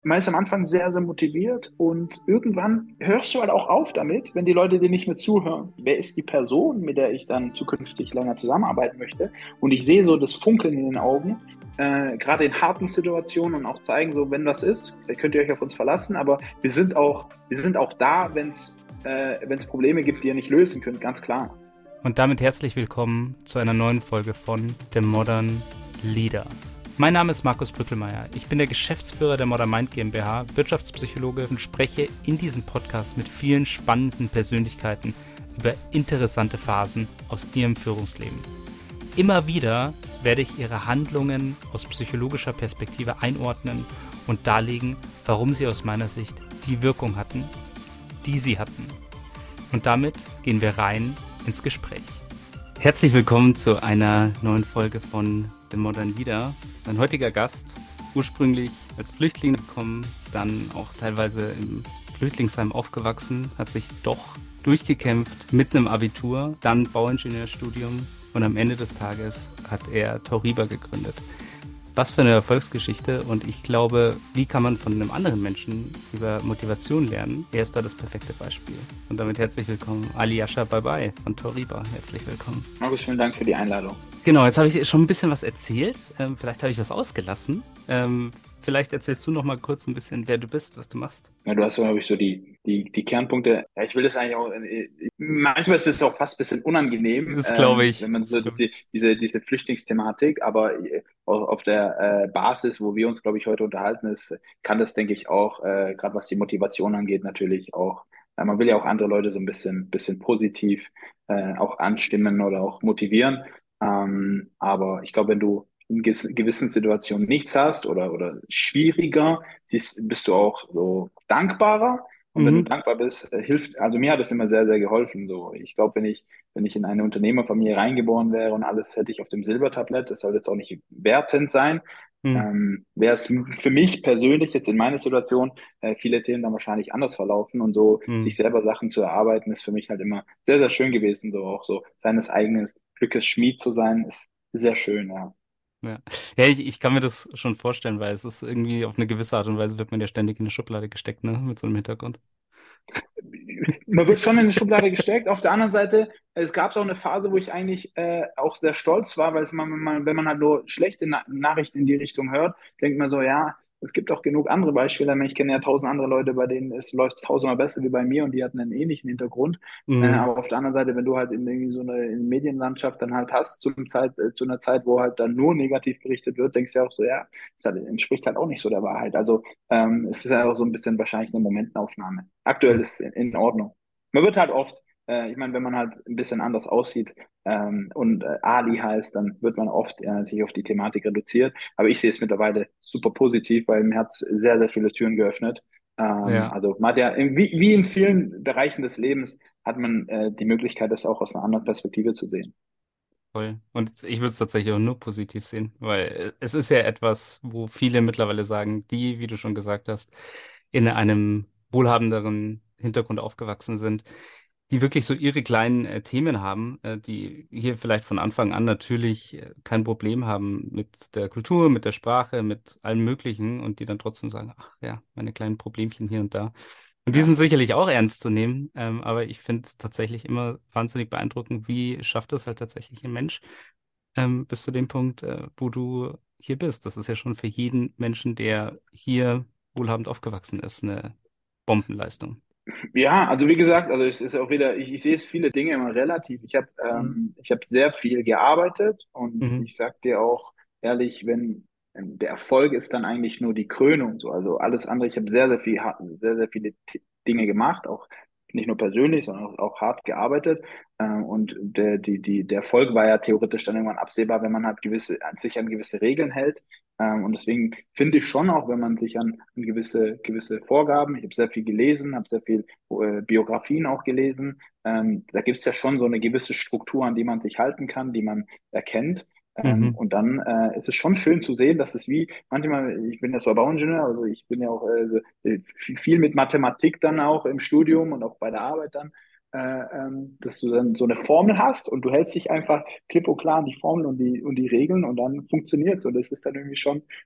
man ist am Anfang sehr, sehr motiviert und irgendwann hörst du halt auch auf damit, wenn die Leute dir nicht mehr zuhören. Wer ist die Person, mit der ich dann zukünftig länger zusammenarbeiten möchte? Und ich sehe so das Funkeln in den Augen, gerade in harten Situationen und auch zeigen, so wenn das ist, könnt ihr euch auf uns verlassen, aber wir sind auch da, wenn es Probleme gibt, die ihr nicht lösen könnt, ganz klar. Und damit herzlich willkommen zu einer neuen Folge von The Modern Leader. Mein Name ist Markus Brückelmeier. Ich bin der Geschäftsführer der Modern Mind GmbH, Wirtschaftspsychologe und spreche in diesem Podcast mit vielen spannenden Persönlichkeiten über interessante Phasen aus ihrem Führungsleben. Immer wieder werde ich ihre Handlungen aus psychologischer Perspektive einordnen und darlegen, warum sie aus meiner Sicht die Wirkung hatten, die sie hatten. Und damit gehen wir rein ins Gespräch. Herzlich willkommen zu einer neuen Folge von The Modern Leader. Mein heutiger Gast, ursprünglich als Flüchtling gekommen, dann auch teilweise im Flüchtlingsheim aufgewachsen, hat sich doch durchgekämpft mit einem Abitur, dann Bauingenieurstudium und am Ende des Tages hat er Tauriba gegründet. Was für eine Erfolgsgeschichte, und ich glaube, wie kann man von einem anderen Menschen über Motivation lernen? Er ist da das perfekte Beispiel. Und damit herzlich willkommen, Ali Yasha Bye Bye von Tauriba. Herzlich willkommen. Markus, vielen Dank für die Einladung. Genau, jetzt habe ich schon ein bisschen was erzählt. Vielleicht habe ich was ausgelassen. Vielleicht erzählst du noch mal kurz ein bisschen, wer du bist, was du machst. Ja, du hast, glaube ich, so die Kernpunkte. Ja, ich will das eigentlich auch, manchmal ist es auch fast ein bisschen unangenehm, Das glaube ich. wenn man Das so glaub ich. diese Flüchtlingsthematik, aber auf der Basis, wo wir uns, glaube ich, heute unterhalten, kann das, denke ich, auch, gerade was die Motivation angeht, natürlich auch, man will ja auch andere Leute so ein bisschen positiv auch anstimmen oder auch motivieren. Aber ich glaube, wenn du in gewissen Situationen nichts hast oder schwieriger, bist du auch so dankbarer. Und wenn du Mhm. dankbar bist, hilft, also mir hat das immer sehr, sehr geholfen. So, ich glaube, wenn ich in eine Unternehmerfamilie reingeboren wäre und alles hätte ich auf dem Silbertablett, das soll jetzt auch nicht wertend sein, Mhm. wäre es für mich persönlich jetzt in meiner Situation viele Themen dann wahrscheinlich anders verlaufen und so sich Mhm. selber Sachen zu erarbeiten, ist für mich halt immer sehr, sehr schön gewesen. So auch so seines eigenen Glückes Schmied zu sein, ist sehr schön, ja. Ja, ja, ich kann mir das schon vorstellen, weil es ist irgendwie auf eine gewisse Art und Weise wird man ja ständig in eine Schublade gesteckt, ne, mit so einem Hintergrund. Man wird schon in eine Schublade gesteckt. Auf der anderen Seite, es gab auch eine Phase, wo ich eigentlich auch sehr stolz war, weil wenn man halt nur schlechte Nachrichten in die Richtung hört, denkt man so, ja, es gibt auch genug andere Beispiele. Ich kenne ja tausend andere Leute, bei denen es läuft tausendmal besser wie bei mir und die hatten einen ähnlichen Hintergrund. Mhm. Aber auf der anderen Seite, wenn du halt in irgendwie so eine in Medienlandschaft dann halt hast, zu einer Zeit, wo halt dann nur negativ berichtet wird, denkst du ja auch so, ja, entspricht halt auch nicht so der Wahrheit. Also es ist ja auch so ein bisschen wahrscheinlich eine Momentaufnahme. Aktuell ist es in Ordnung. Man wird halt oft, ich meine, wenn man halt ein bisschen anders aussieht und Ali heißt, dann wird man oft natürlich auf die Thematik reduziert. Aber ich sehe es mittlerweile super positiv, weil mir hat es sehr, sehr viele Türen geöffnet. Ja, Also man hat ja, wie in vielen Bereichen des Lebens, hat man die Möglichkeit, das auch aus einer anderen Perspektive zu sehen. voll. Und ich würde es tatsächlich auch nur positiv sehen, weil es ist ja etwas, wo viele mittlerweile sagen, die, wie du schon gesagt hast, in einem wohlhabenderen Hintergrund aufgewachsen sind, die wirklich so ihre kleinen Themen haben, die hier vielleicht von Anfang an natürlich kein Problem haben mit der Kultur, mit der Sprache, mit allem Möglichen und die dann trotzdem sagen, ach ja, meine kleinen Problemchen hier und da. Und die sind Ja. sicherlich auch ernst zu nehmen, aber ich finde tatsächlich immer wahnsinnig beeindruckend, wie schafft es halt tatsächlich ein Mensch bis zu dem Punkt, wo du hier bist. Das ist ja schon für jeden Menschen, der hier wohlhabend aufgewachsen ist, eine Bombenleistung. Ja, also wie gesagt, also es ist auch wieder, ich sehe es viele Dinge immer relativ. Mhm. Ich habe sehr viel gearbeitet und Mhm. ich sag dir auch ehrlich, wenn der Erfolg ist dann eigentlich nur die Krönung, so. Also alles andere, ich habe sehr, sehr viele Dinge gemacht, auch nicht nur persönlich, sondern auch hart gearbeitet. Und der Erfolg war ja theoretisch dann irgendwann absehbar, wenn man halt sich an gewisse Regeln hält. Und deswegen finde ich schon auch, wenn man sich an gewisse Vorgaben, ich habe sehr viel gelesen, habe sehr viel Biografien auch gelesen. Da gibt es ja schon so eine gewisse Struktur, an die man sich halten kann, die man erkennt. Mhm. Und dann ist es schon schön zu sehen, dass es wie manchmal, ich bin ja zwar Bauingenieur, also ich bin ja auch viel mit Mathematik dann auch im Studium und auch bei der Arbeit dann. dass du dann so eine Formel hast und du hältst dich einfach klipp und klar an die Formel und die Regeln und dann funktioniert und das ist dann irgendwie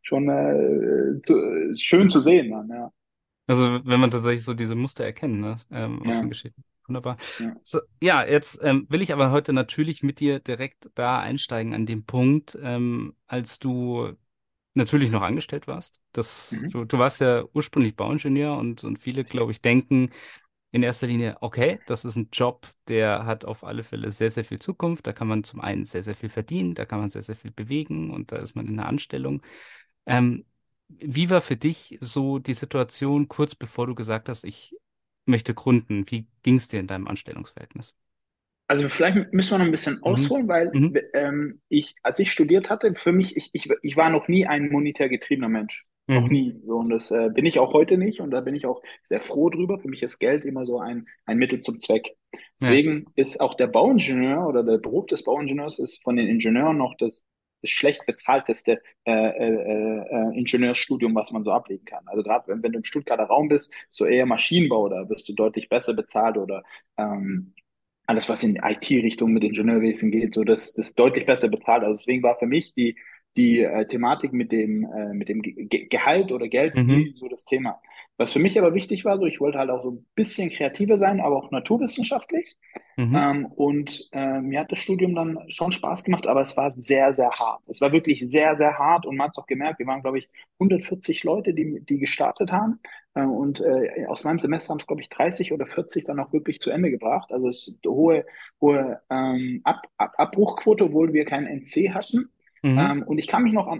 schon schön zu sehen dann, ja. Also wenn man tatsächlich so diese Muster erkennt, ne, aus den Ja, Geschichten. Wunderbar. ja. So, ja, jetzt will ich aber heute natürlich mit dir direkt da einsteigen an dem Punkt, als du natürlich noch angestellt warst. Mhm. Du warst ja ursprünglich Bauingenieur und viele, glaube ich, denken in erster Linie, okay, das ist ein Job, der hat auf alle Fälle sehr, sehr viel Zukunft. Da kann man zum einen sehr, sehr viel verdienen, da kann man sehr, sehr viel bewegen und da ist man in einer Anstellung. Ähm, Wie war für dich so die Situation kurz bevor du gesagt hast, ich möchte gründen? Wie ging es dir in deinem Anstellungsverhältnis? Also vielleicht müssen wir noch ein bisschen Mhm. ausholen, weil Mhm. als ich studiert hatte, für mich, ich war noch nie ein monetär getriebener Mensch. Noch Mhm. nie. So, und das bin ich auch heute nicht und da bin ich auch sehr froh drüber. Für mich ist Geld immer so ein Mittel zum Zweck. Ja. Deswegen ist auch der Bauingenieur oder der Beruf des Bauingenieurs ist von den Ingenieuren noch das schlecht bezahlteste Ingenieurstudium, was man so ablegen kann. Also gerade wenn du im Stuttgarter Raum bist, so eher Maschinenbau, da wirst du deutlich besser bezahlt oder alles, was in IT-Richtung mit Ingenieurwesen geht, so das deutlich besser bezahlt. Also deswegen war für mich die Thematik mit dem Gehalt oder Geld Mhm. nie so das Thema. Was für mich aber wichtig war, so ich wollte halt auch so ein bisschen kreativer sein, aber auch naturwissenschaftlich. Mhm. Mir hat das Studium dann schon Spaß gemacht, aber es war sehr, sehr hart. Es war wirklich sehr, sehr hart und man hat es auch gemerkt, wir waren, glaube ich, 140 Leute, die gestartet haben. Aus meinem Semester haben es, glaube ich, 30 oder 40 dann auch wirklich zu Ende gebracht. Also es ist eine hohe Abbruchquote, obwohl wir keinen NC hatten. Mhm. Und ich kann mich noch an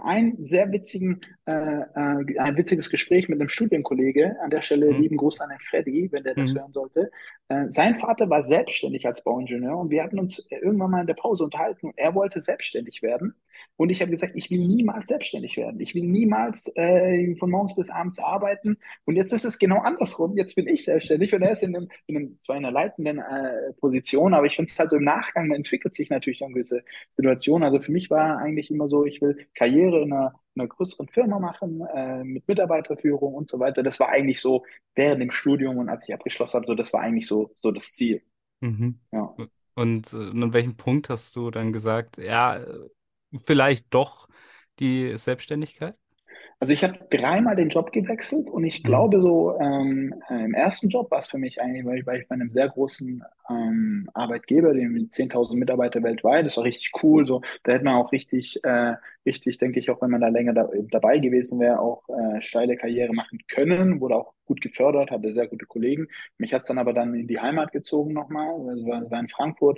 ein witziges Gespräch mit einem Studienkollege, an der Stelle Mhm. lieben Gruß an den Freddy, wenn der das Mhm. hören sollte. Sein Vater war selbstständig als Bauingenieur und wir hatten uns irgendwann mal in der Pause unterhalten und er wollte selbstständig werden. Und ich habe gesagt, ich will niemals selbstständig werden. Ich will niemals von morgens bis abends arbeiten. Und jetzt ist es genau andersrum. Jetzt bin ich selbstständig und er ist zwar in einer leitenden Position, aber ich finde es halt so im Nachgang, man entwickelt sich natürlich eine gewisse Situation. Also für mich war eigentlich immer so, ich will Karriere in einer größeren Firma machen, mit Mitarbeiterführung und so weiter. Das war eigentlich so während dem Studium und als ich abgeschlossen habe, so das war eigentlich so das Ziel. Mhm. Ja. Und an welchem Punkt hast du dann gesagt, ja, vielleicht doch die Selbstständigkeit? Also ich habe dreimal den Job gewechselt und ich Mhm. glaube so im ersten Job war es für mich eigentlich, weil ich bei einem sehr großen Arbeitgeber, dem mit 10.000 Mitarbeiter weltweit, das war richtig cool. So, da hätte man auch richtig, denke ich, auch wenn man da länger dabei gewesen wäre, auch steile Karriere machen können. Wurde auch gut gefördert, hatte sehr gute Kollegen. Mich hat es dann aber dann in die Heimat gezogen nochmal, also war in Frankfurt.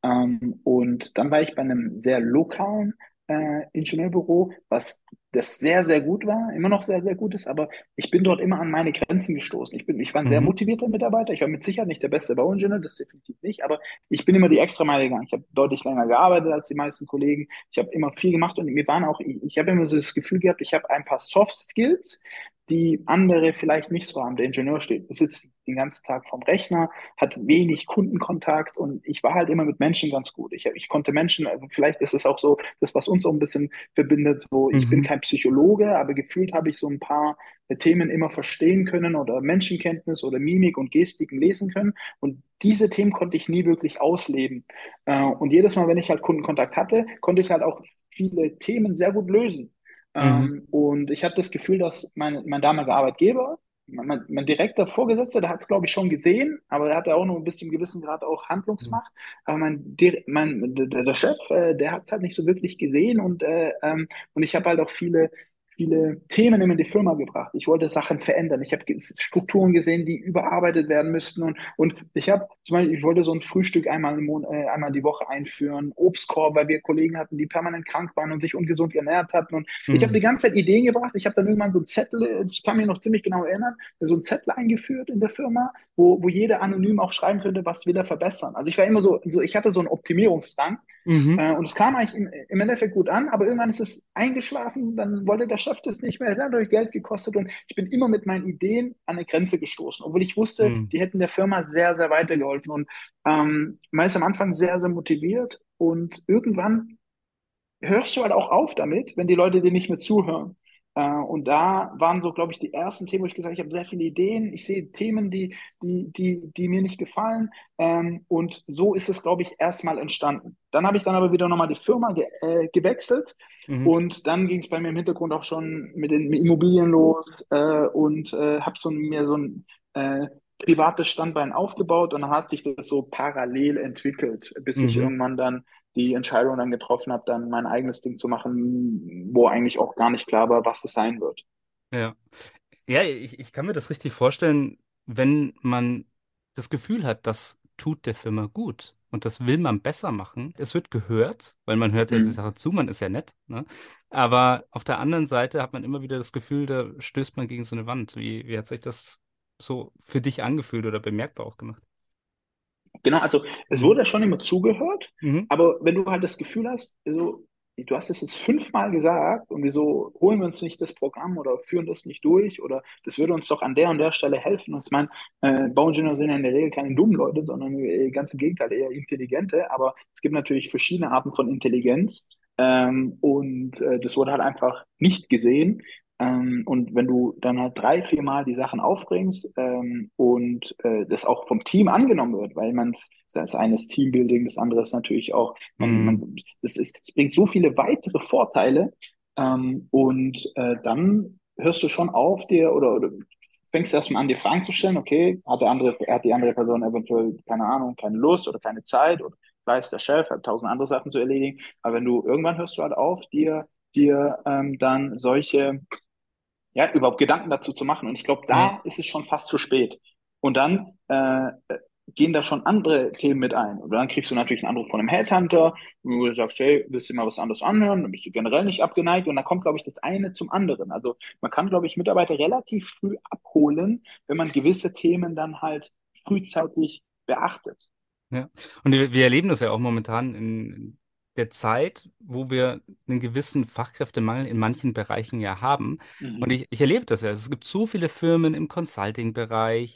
Und dann war ich bei einem sehr lokalen Ingenieurbüro, was das sehr, sehr gut war, immer noch sehr, sehr gut ist, aber ich bin dort immer an meine Grenzen gestoßen. Ich war ein sehr Mhm. motivierter Mitarbeiter. Ich war mit Sicherheit nicht der beste Bauingenieur, das definitiv nicht, aber ich bin immer die Extrameile gegangen. Ich habe deutlich länger gearbeitet als die meisten Kollegen. Ich habe immer viel gemacht und mir waren auch, ich habe immer so das Gefühl gehabt, ich habe ein paar Soft Skills, die andere vielleicht nicht so haben. Der Ingenieur sitzt den ganzen Tag vorm Rechner, hat wenig Kundenkontakt und ich war halt immer mit Menschen ganz gut. Ich konnte Menschen, also vielleicht ist es auch so, das, was uns auch ein bisschen verbindet, so, ich bin Mhm. kein Psychologe, aber gefühlt habe ich so ein paar Themen immer verstehen können oder Menschenkenntnis oder Mimik und Gestiken lesen können. Und diese Themen konnte ich nie wirklich ausleben. Und jedes Mal, wenn ich halt Kundenkontakt hatte, konnte ich halt auch viele Themen sehr gut lösen. Mhm. Und ich hatte das Gefühl, dass mein damaliger Arbeitgeber, mein direkter Vorgesetzter, der hat es, glaube ich, schon gesehen, aber der hatte auch nur bis zum gewissen Grad auch Handlungsmacht. Aber der Chef, der hat es halt nicht so wirklich gesehen und ich habe halt auch viele Themen immer in die Firma gebracht. Ich wollte Sachen verändern. Ich habe Strukturen gesehen, die überarbeitet werden müssten. Und ich habe zum Beispiel, ich wollte so ein Frühstück einmal die Woche einführen, Obstkorb, weil wir Kollegen hatten, die permanent krank waren und sich ungesund ernährt hatten. Und ich habe die Mhm. ganze Zeit Ideen gebracht. Ich habe dann irgendwann so einen Zettel, ich kann mich noch ziemlich genau erinnern, so einen Zettel eingeführt in der Firma, wo jeder anonym auch schreiben könnte, was wir da verbessern. Also ich war immer so ich hatte so einen Optimierungsdrang. Mhm. Und es kam eigentlich im Endeffekt gut an, aber irgendwann ist es eingeschlafen, dann wollte der Chef das nicht mehr, es hat euch Geld gekostet und ich bin immer mit meinen Ideen an eine Grenze gestoßen, obwohl ich wusste, Mhm. die hätten der Firma sehr, sehr weitergeholfen und man ist am Anfang sehr, sehr motiviert und irgendwann hörst du halt auch auf damit, wenn die Leute dir nicht mehr zuhören. Und da waren so, glaube ich, die ersten Themen, wo ich gesagt habe, ich habe sehr viele Ideen, ich sehe Themen, die mir nicht gefallen. Und so ist es, glaube ich, erstmal entstanden. Dann habe ich dann aber wieder nochmal die Firma gewechselt. Mhm. Und dann ging es bei mir im Hintergrund auch schon mit den Immobilien los und habe mir so ein privates Standbein aufgebaut und dann hat sich das so parallel entwickelt, bis ich Mhm. irgendwann dann die Entscheidung dann getroffen habe, dann mein eigenes Ding zu machen, wo eigentlich auch gar nicht klar war, was es sein wird. Ja. Ja, ich kann mir das richtig vorstellen, wenn man das Gefühl hat, das tut der Firma gut und das will man besser machen. Es wird gehört, weil man hört ja die Mhm. Sache zu, man ist ja nett, ne? Aber auf der anderen Seite hat man immer wieder das Gefühl, da stößt man gegen so eine Wand. Wie hat sich das so für dich angefühlt oder bemerkbar auch gemacht? Genau, also es Mhm. wurde schon immer zugehört, Mhm. aber wenn du halt das Gefühl hast, so, du hast es jetzt fünfmal gesagt und wieso holen wir uns nicht das Programm oder führen das nicht durch oder das würde uns doch an der und der Stelle helfen. Und ich meine, Bauingenieure sind ja in der Regel keine dummen Leute, sondern ganz im Gegenteil, eher intelligente, aber es gibt natürlich verschiedene Arten von Intelligenz und das wurde halt einfach nicht gesehen. Und wenn du dann halt drei, vier Mal die Sachen aufbringst und das auch vom Team angenommen wird, weil das eine ist Teambuilding, das andere ist natürlich auch, Mhm. es bringt so viele weitere Vorteile und dann hörst du schon auf dir oder fängst erstmal an, dir Fragen zu stellen, okay, hat die andere Person eventuell, keine Ahnung, keine Lust oder keine Zeit oder weiß der Chef, hat tausend andere Sachen zu erledigen, aber wenn du, irgendwann hörst du halt auf, dir dann solche überhaupt Gedanken dazu zu machen. Und ich glaube, Ja. da ist es schon fast zu spät. Und dann gehen da schon andere Themen mit ein. Und dann kriegst du natürlich einen Anruf von einem Headhunter, wo du sagst, hey, willst du mal was anderes anhören? Dann bist du generell nicht abgeneigt. Und dann kommt, glaube ich, das eine zum anderen. Also man kann, glaube ich, Mitarbeiter relativ früh abholen, wenn man gewisse Themen dann halt frühzeitig beachtet. Ja, und wir erleben das ja auch momentan in der Zeit, wo wir einen gewissen Fachkräftemangel in manchen Bereichen ja haben. Und Mhm. ich erlebe das ja. Es gibt so viele Firmen im Consulting-Bereich,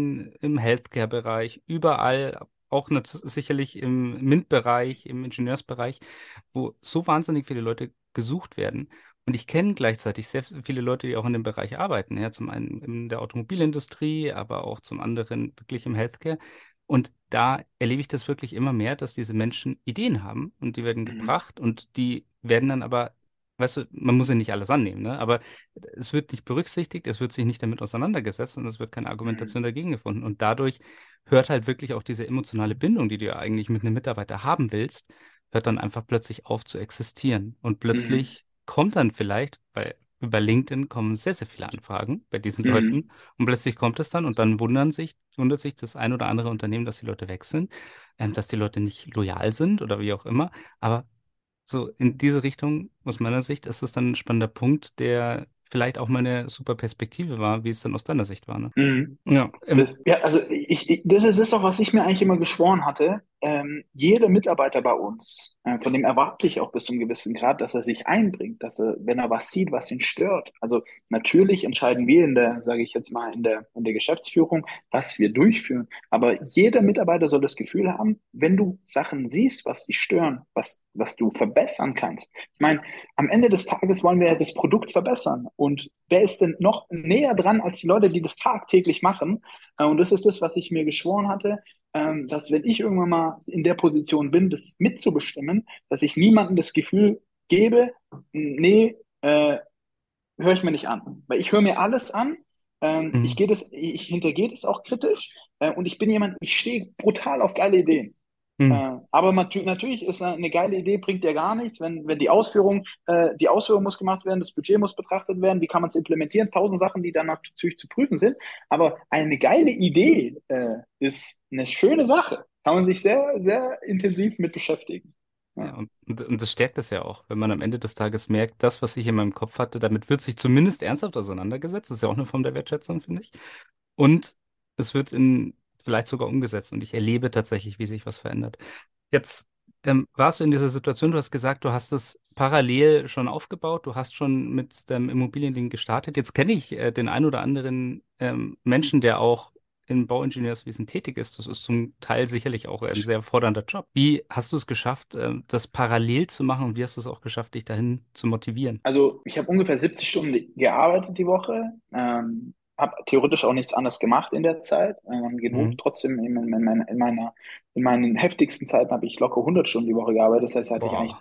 im Healthcare-Bereich, überall, auch sicherlich im MINT-Bereich, im Ingenieursbereich, wo so wahnsinnig viele Leute gesucht werden. Und ich kenne gleichzeitig sehr viele Leute, die auch in dem Bereich arbeiten. Ja, zum einen in der Automobilindustrie, aber auch zum anderen wirklich im Healthcare. Und da erlebe ich das wirklich immer mehr, dass diese Menschen Ideen haben und die werden Mhm. gebracht und die werden dann aber, weißt du, man muss ja nicht alles annehmen, ne? Aber es wird nicht berücksichtigt, es wird sich nicht damit auseinandergesetzt und es wird keine Mhm. Argumentation dagegen gefunden. Und dadurch hört halt wirklich auch diese emotionale Bindung, die du ja eigentlich mit einem Mitarbeiter haben willst, hört dann einfach plötzlich auf zu existieren. Und Mhm. plötzlich kommt dann vielleicht, weil über LinkedIn kommen sehr, sehr viele Anfragen bei diesen Leuten. Mhm. Und plötzlich kommt es dann und dann wundert sich das ein oder andere Unternehmen, dass die Leute weg sind, dass die Leute nicht loyal sind oder wie auch immer. Aber so in diese Richtung, aus meiner Sicht, ist es dann ein spannender Punkt, der vielleicht auch mal eine super Perspektive war, wie es dann aus deiner Sicht war, ne? Mhm. Ja, Ja, also das ist es doch, was ich mir eigentlich immer geschworen hatte. Jeder Mitarbeiter bei uns, von dem erwarte ich auch bis zu einem gewissen Grad, dass er sich einbringt, dass er, wenn er was sieht, was ihn stört. Also natürlich entscheiden wir sage ich jetzt mal, in der Geschäftsführung, was wir durchführen. Aber jeder Mitarbeiter soll das Gefühl haben, wenn du Sachen siehst, was dich stören, was du verbessern kannst. Ich meine, am Ende des Tages wollen wir ja das Produkt verbessern. Und wer ist denn noch näher dran als die Leute, die das tagtäglich machen? Und das ist das, was ich mir geschworen hatte, dass wenn ich irgendwann mal in der Position bin, das mitzubestimmen, dass ich niemandem das Gefühl gebe, nee, höre ich mir nicht an. Weil ich höre mir alles an, mhm. ich hintergehe das auch kritisch und ich bin jemand, ich stehe brutal auf geile Ideen. Mhm. Aber natürlich ist eine geile Idee, bringt ja gar nichts, wenn die Ausführung muss gemacht werden, das Budget muss betrachtet werden, wie kann man es implementieren, tausend Sachen, die dann natürlich zu prüfen sind. Aber eine geile Idee ist eine schöne Sache. Kann man sich sehr, sehr intensiv mit beschäftigen. Ja, Ja. und das stärkt es ja auch, wenn man am Ende des Tages merkt, das, was ich in meinem Kopf hatte, damit wird sich zumindest ernsthaft auseinandergesetzt. Das ist ja auch eine Form der Wertschätzung, finde ich. Und es wird vielleicht sogar umgesetzt und ich erlebe tatsächlich, wie sich was verändert. Jetzt warst du in dieser Situation, du hast gesagt, du hast es parallel schon aufgebaut, du hast schon mit deinem Immobiliending gestartet. Jetzt kenne ich den ein oder anderen Menschen, der auch im Bauingenieurswesen tätig ist, das ist zum Teil sicherlich auch ein sehr fordernder Job. Wie hast du es geschafft, das parallel zu machen und wie hast du es auch geschafft, dich dahin zu motivieren? Also ich habe ungefähr 70 Stunden gearbeitet die Woche, habe theoretisch auch nichts anderes gemacht in der Zeit, genug. Mhm. Trotzdem in meinen heftigsten Zeiten habe ich locker 100 Stunden die Woche gearbeitet. Das heißt, da hatte ich eigentlich Boah.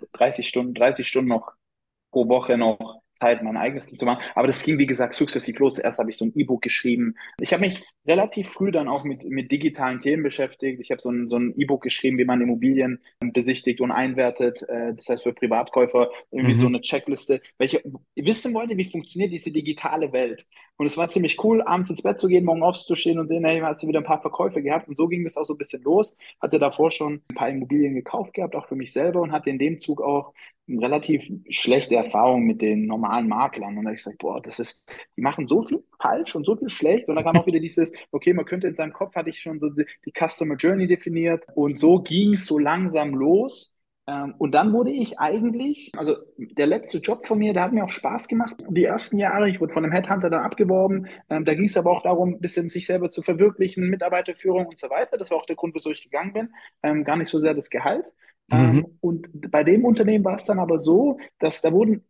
30 Stunden noch pro Woche noch Zeit, mein eigenes Ding zu machen. Aber das ging, wie gesagt, sukzessiv los. Erst habe ich so ein E-Book geschrieben. Ich habe mich relativ früh dann auch mit digitalen Themen beschäftigt. Ich habe so ein E-Book geschrieben, wie man Immobilien besichtigt und einwertet. Das heißt für Privatkäufer irgendwie so Mhm. eine Checkliste, welche wissen wollte, wie funktioniert diese digitale Welt. Und es war ziemlich cool, abends ins Bett zu gehen, morgen aufzustehen und sehen, hey, hast du wieder ein paar Verkäufe gehabt. Und so ging das auch so ein bisschen los. Hatte davor schon ein paar Immobilien gekauft gehabt, auch für mich selber und hatte in dem Zug auch relativ schlechte Erfahrung mit den normalen Maklern. Und da habe ich gesagt, boah, die machen so viel falsch und so viel schlecht. Und dann kam auch wieder dieses, okay, man könnte in seinem Kopf, hatte ich schon so die Customer Journey definiert. Und so ging es so langsam los. Und dann wurde ich eigentlich, also der letzte Job von mir, der hat mir auch Spaß gemacht. Die ersten Jahre, ich wurde von einem Headhunter dann abgeworben. Da ging es aber auch darum, ein bisschen sich selber zu verwirklichen, Mitarbeiterführung und so weiter. Das war auch der Grund, wieso ich gegangen bin. Gar nicht so sehr das Gehalt. Mhm. Und bei dem Unternehmen war es dann aber so, dass da wurden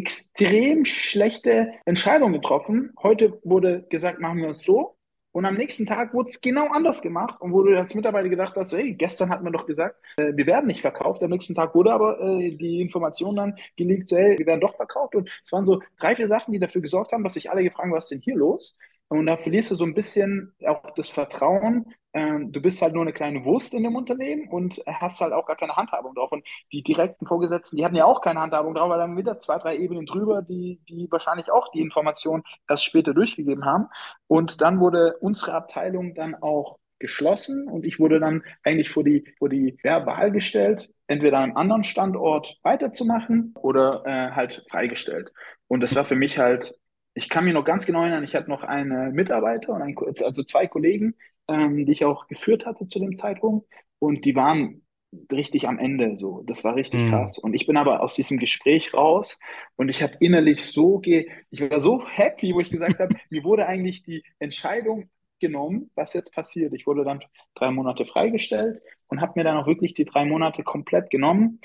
extrem schlechte Entscheidungen getroffen. Heute wurde gesagt, machen wir es so. Und am nächsten Tag wurde es genau anders gemacht. Und wo du als Mitarbeiter gedacht hast, so, hey, gestern hat man doch gesagt, wir werden nicht verkauft. Am nächsten Tag wurde aber die Information dann geleakt, so, hey, wir werden doch verkauft. Und es waren so drei, vier Sachen, die dafür gesorgt haben, dass sich alle gefragt haben, was ist denn hier los? Und da verlierst du so ein bisschen auch das Vertrauen. Du bist halt nur eine kleine Wurst in dem Unternehmen und hast halt auch gar keine Handhabung drauf. Und die direkten Vorgesetzten, die hatten ja auch keine Handhabung drauf, weil dann wieder zwei, drei Ebenen drüber, die wahrscheinlich auch die Information erst später durchgegeben haben. Und dann wurde unsere Abteilung dann auch geschlossen und ich wurde dann eigentlich vor die Wahl gestellt, entweder an einem anderen Standort weiterzumachen oder halt freigestellt. Und das war für mich halt, ich kann mich noch ganz genau erinnern, ich hatte noch einen Mitarbeiter und also zwei Kollegen, die ich auch geführt hatte zu dem Zeitpunkt. Und die waren richtig am Ende so. Das war richtig Mhm. krass. Und ich bin aber aus diesem Gespräch raus und ich habe innerlich ich war so happy, wo ich gesagt habe, mir wurde eigentlich die Entscheidung genommen, was jetzt passiert. Ich wurde dann 3 Monate freigestellt und habe mir dann auch wirklich die 3 Monate komplett genommen.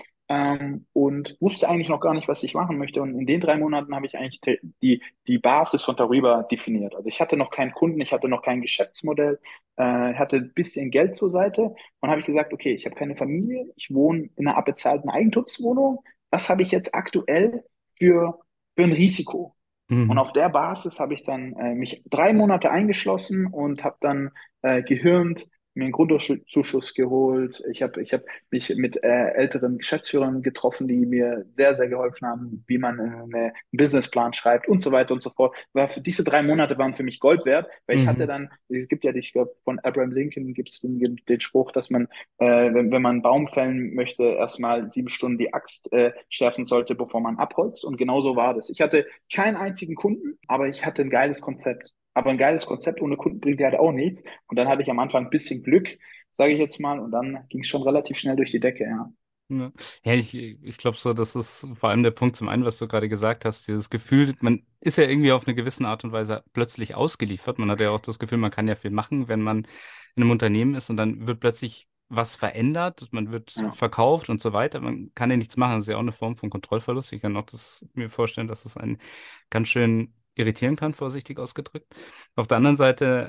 Und wusste eigentlich noch gar nicht, was ich machen möchte. Und in den 3 Monaten habe ich eigentlich die Basis von darüber definiert. Also ich hatte noch keinen Kunden, ich hatte noch kein Geschäftsmodell, hatte ein bisschen Geld zur Seite und habe ich gesagt, okay, ich habe keine Familie, ich wohne in einer abbezahlten Eigentumswohnung. Was habe ich jetzt aktuell für ein Risiko? Und Mhm. auf der Basis habe ich dann mich 3 Monate eingeschlossen und habe dann gehirnt, mir einen Grundzuschuss geholt. Ich hab mich mit älteren Geschäftsführern getroffen, die mir sehr, sehr geholfen haben, wie man einen Businessplan schreibt und so weiter und so fort. Für diese 3 Monate waren für mich Gold wert, weil ich hatte Mhm. dann, es gibt ja, ich glaube, von Abraham Lincoln gibt es den Spruch, dass man, wenn man einen Baum fällen möchte, erstmal 7 Stunden die Axt schärfen sollte, bevor man abholzt. Und genau so war das. Ich hatte keinen einzigen Kunden, aber ich hatte ein geiles Konzept. Aber ein geiles Konzept ohne Kunden bringt ja halt auch nichts. Und dann hatte ich am Anfang ein bisschen Glück, sage ich jetzt mal, und dann ging es schon relativ schnell durch die Decke, ja. Ja, ja ich glaube so, das ist vor allem der Punkt zum einen, was du gerade gesagt hast, dieses Gefühl, man ist ja irgendwie auf eine gewisse Art und Weise plötzlich ausgeliefert. Man hat ja auch das Gefühl, man kann ja viel machen, wenn man in einem Unternehmen ist und dann wird plötzlich was verändert, man wird Ja. verkauft und so weiter. Man kann ja nichts machen. Das ist ja auch eine Form von Kontrollverlust. Ich kann auch mir vorstellen, dass es einen ganz schön irritieren kann, vorsichtig ausgedrückt. Auf der anderen Seite,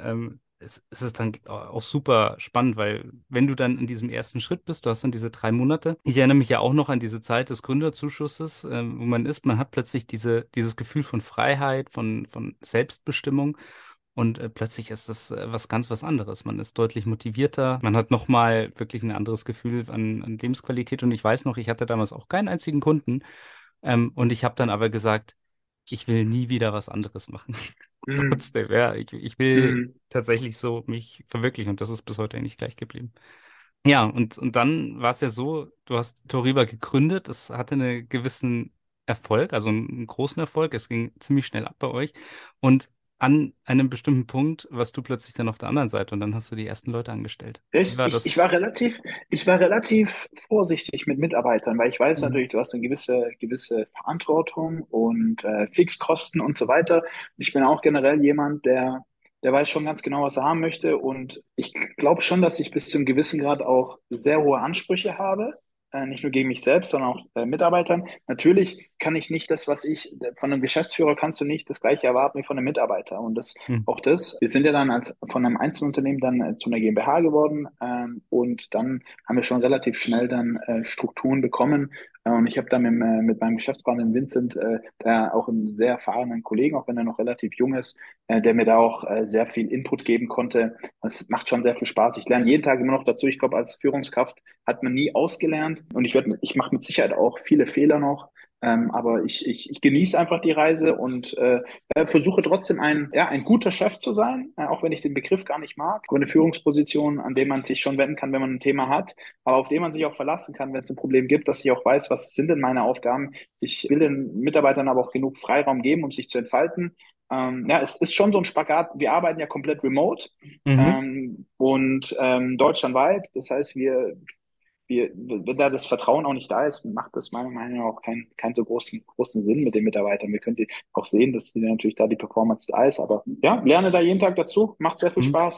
es ist dann auch super spannend, weil wenn du dann in diesem ersten Schritt bist, du hast dann diese 3 Monate. Ich erinnere mich ja auch noch an diese Zeit des Gründerzuschusses, wo man ist, man hat plötzlich dieses Gefühl von Freiheit, von Selbstbestimmung. Und plötzlich ist das was anderes. Man ist deutlich motivierter. Man hat nochmal wirklich ein anderes Gefühl an Lebensqualität. Und ich weiß noch, ich hatte damals auch keinen einzigen Kunden. Und ich habe dann aber gesagt, ich will nie wieder was anderes machen. Mhm. Trotzdem, ja, ich will Mhm. tatsächlich so mich verwirklichen und das ist bis heute eigentlich gleich geblieben. Ja, und dann war es ja so, du hast Toriba gegründet, es hatte einen gewissen Erfolg, also einen großen Erfolg, es ging ziemlich schnell ab bei euch und an einem bestimmten Punkt warst du plötzlich dann auf der anderen Seite und dann hast du die ersten Leute angestellt. Wie war Ich das? ich war relativ vorsichtig mit Mitarbeitern, weil ich weiß Mhm. natürlich, du hast eine gewisse Verantwortung und Fixkosten und so weiter. Ich bin auch generell jemand, der der weiß schon ganz genau, was er haben möchte. Und ich glaube schon, dass ich bis zu einem gewissen Grad auch sehr hohe Ansprüche habe. Nicht nur gegen mich selbst, sondern auch Mitarbeitern. Natürlich kann ich nicht das, was ich, von einem Geschäftsführer kannst du nicht das Gleiche erwarten wie von einem Mitarbeiter. Und das, Hm. auch das, wir sind ja dann von einem Einzelunternehmen dann zu einer GmbH geworden. Und dann haben wir schon relativ schnell dann Strukturen bekommen. Und ich habe dann mit meinem Geschäftspartner Vincent, da auch einen sehr erfahrenen Kollegen, auch wenn er noch relativ jung ist, der mir da auch sehr viel Input geben konnte. Das macht schon sehr viel Spaß. Ich lerne jeden Tag immer noch dazu. Ich glaube, als Führungskraft hat man nie ausgelernt. Und ich mache mit Sicherheit auch viele Fehler noch. Aber ich genieße einfach die Reise und versuche trotzdem ein guter Chef zu sein, auch wenn ich den Begriff gar nicht mag. Aber eine Führungsposition, an dem man sich schon wenden kann, wenn man ein Thema hat, aber auf den man sich auch verlassen kann, wenn es ein Problem gibt, dass ich auch weiß, was sind denn meine Aufgaben. Ich will den Mitarbeitern aber auch genug Freiraum geben, um sich zu entfalten. Ja, es ist schon so ein Spagat. Wir arbeiten ja komplett remote Mhm. und deutschlandweit. Das heißt, wenn da das Vertrauen auch nicht da ist, macht das meiner Meinung nach auch keinen so großen Sinn mit den Mitarbeitern. Wir können auch sehen, dass natürlich da die Performance da ist. Aber ja, lerne da jeden Tag dazu, macht sehr viel Mhm. Spaß.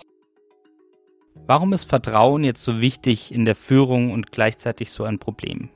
Warum ist Vertrauen jetzt so wichtig in der Führung und gleichzeitig so ein Problem?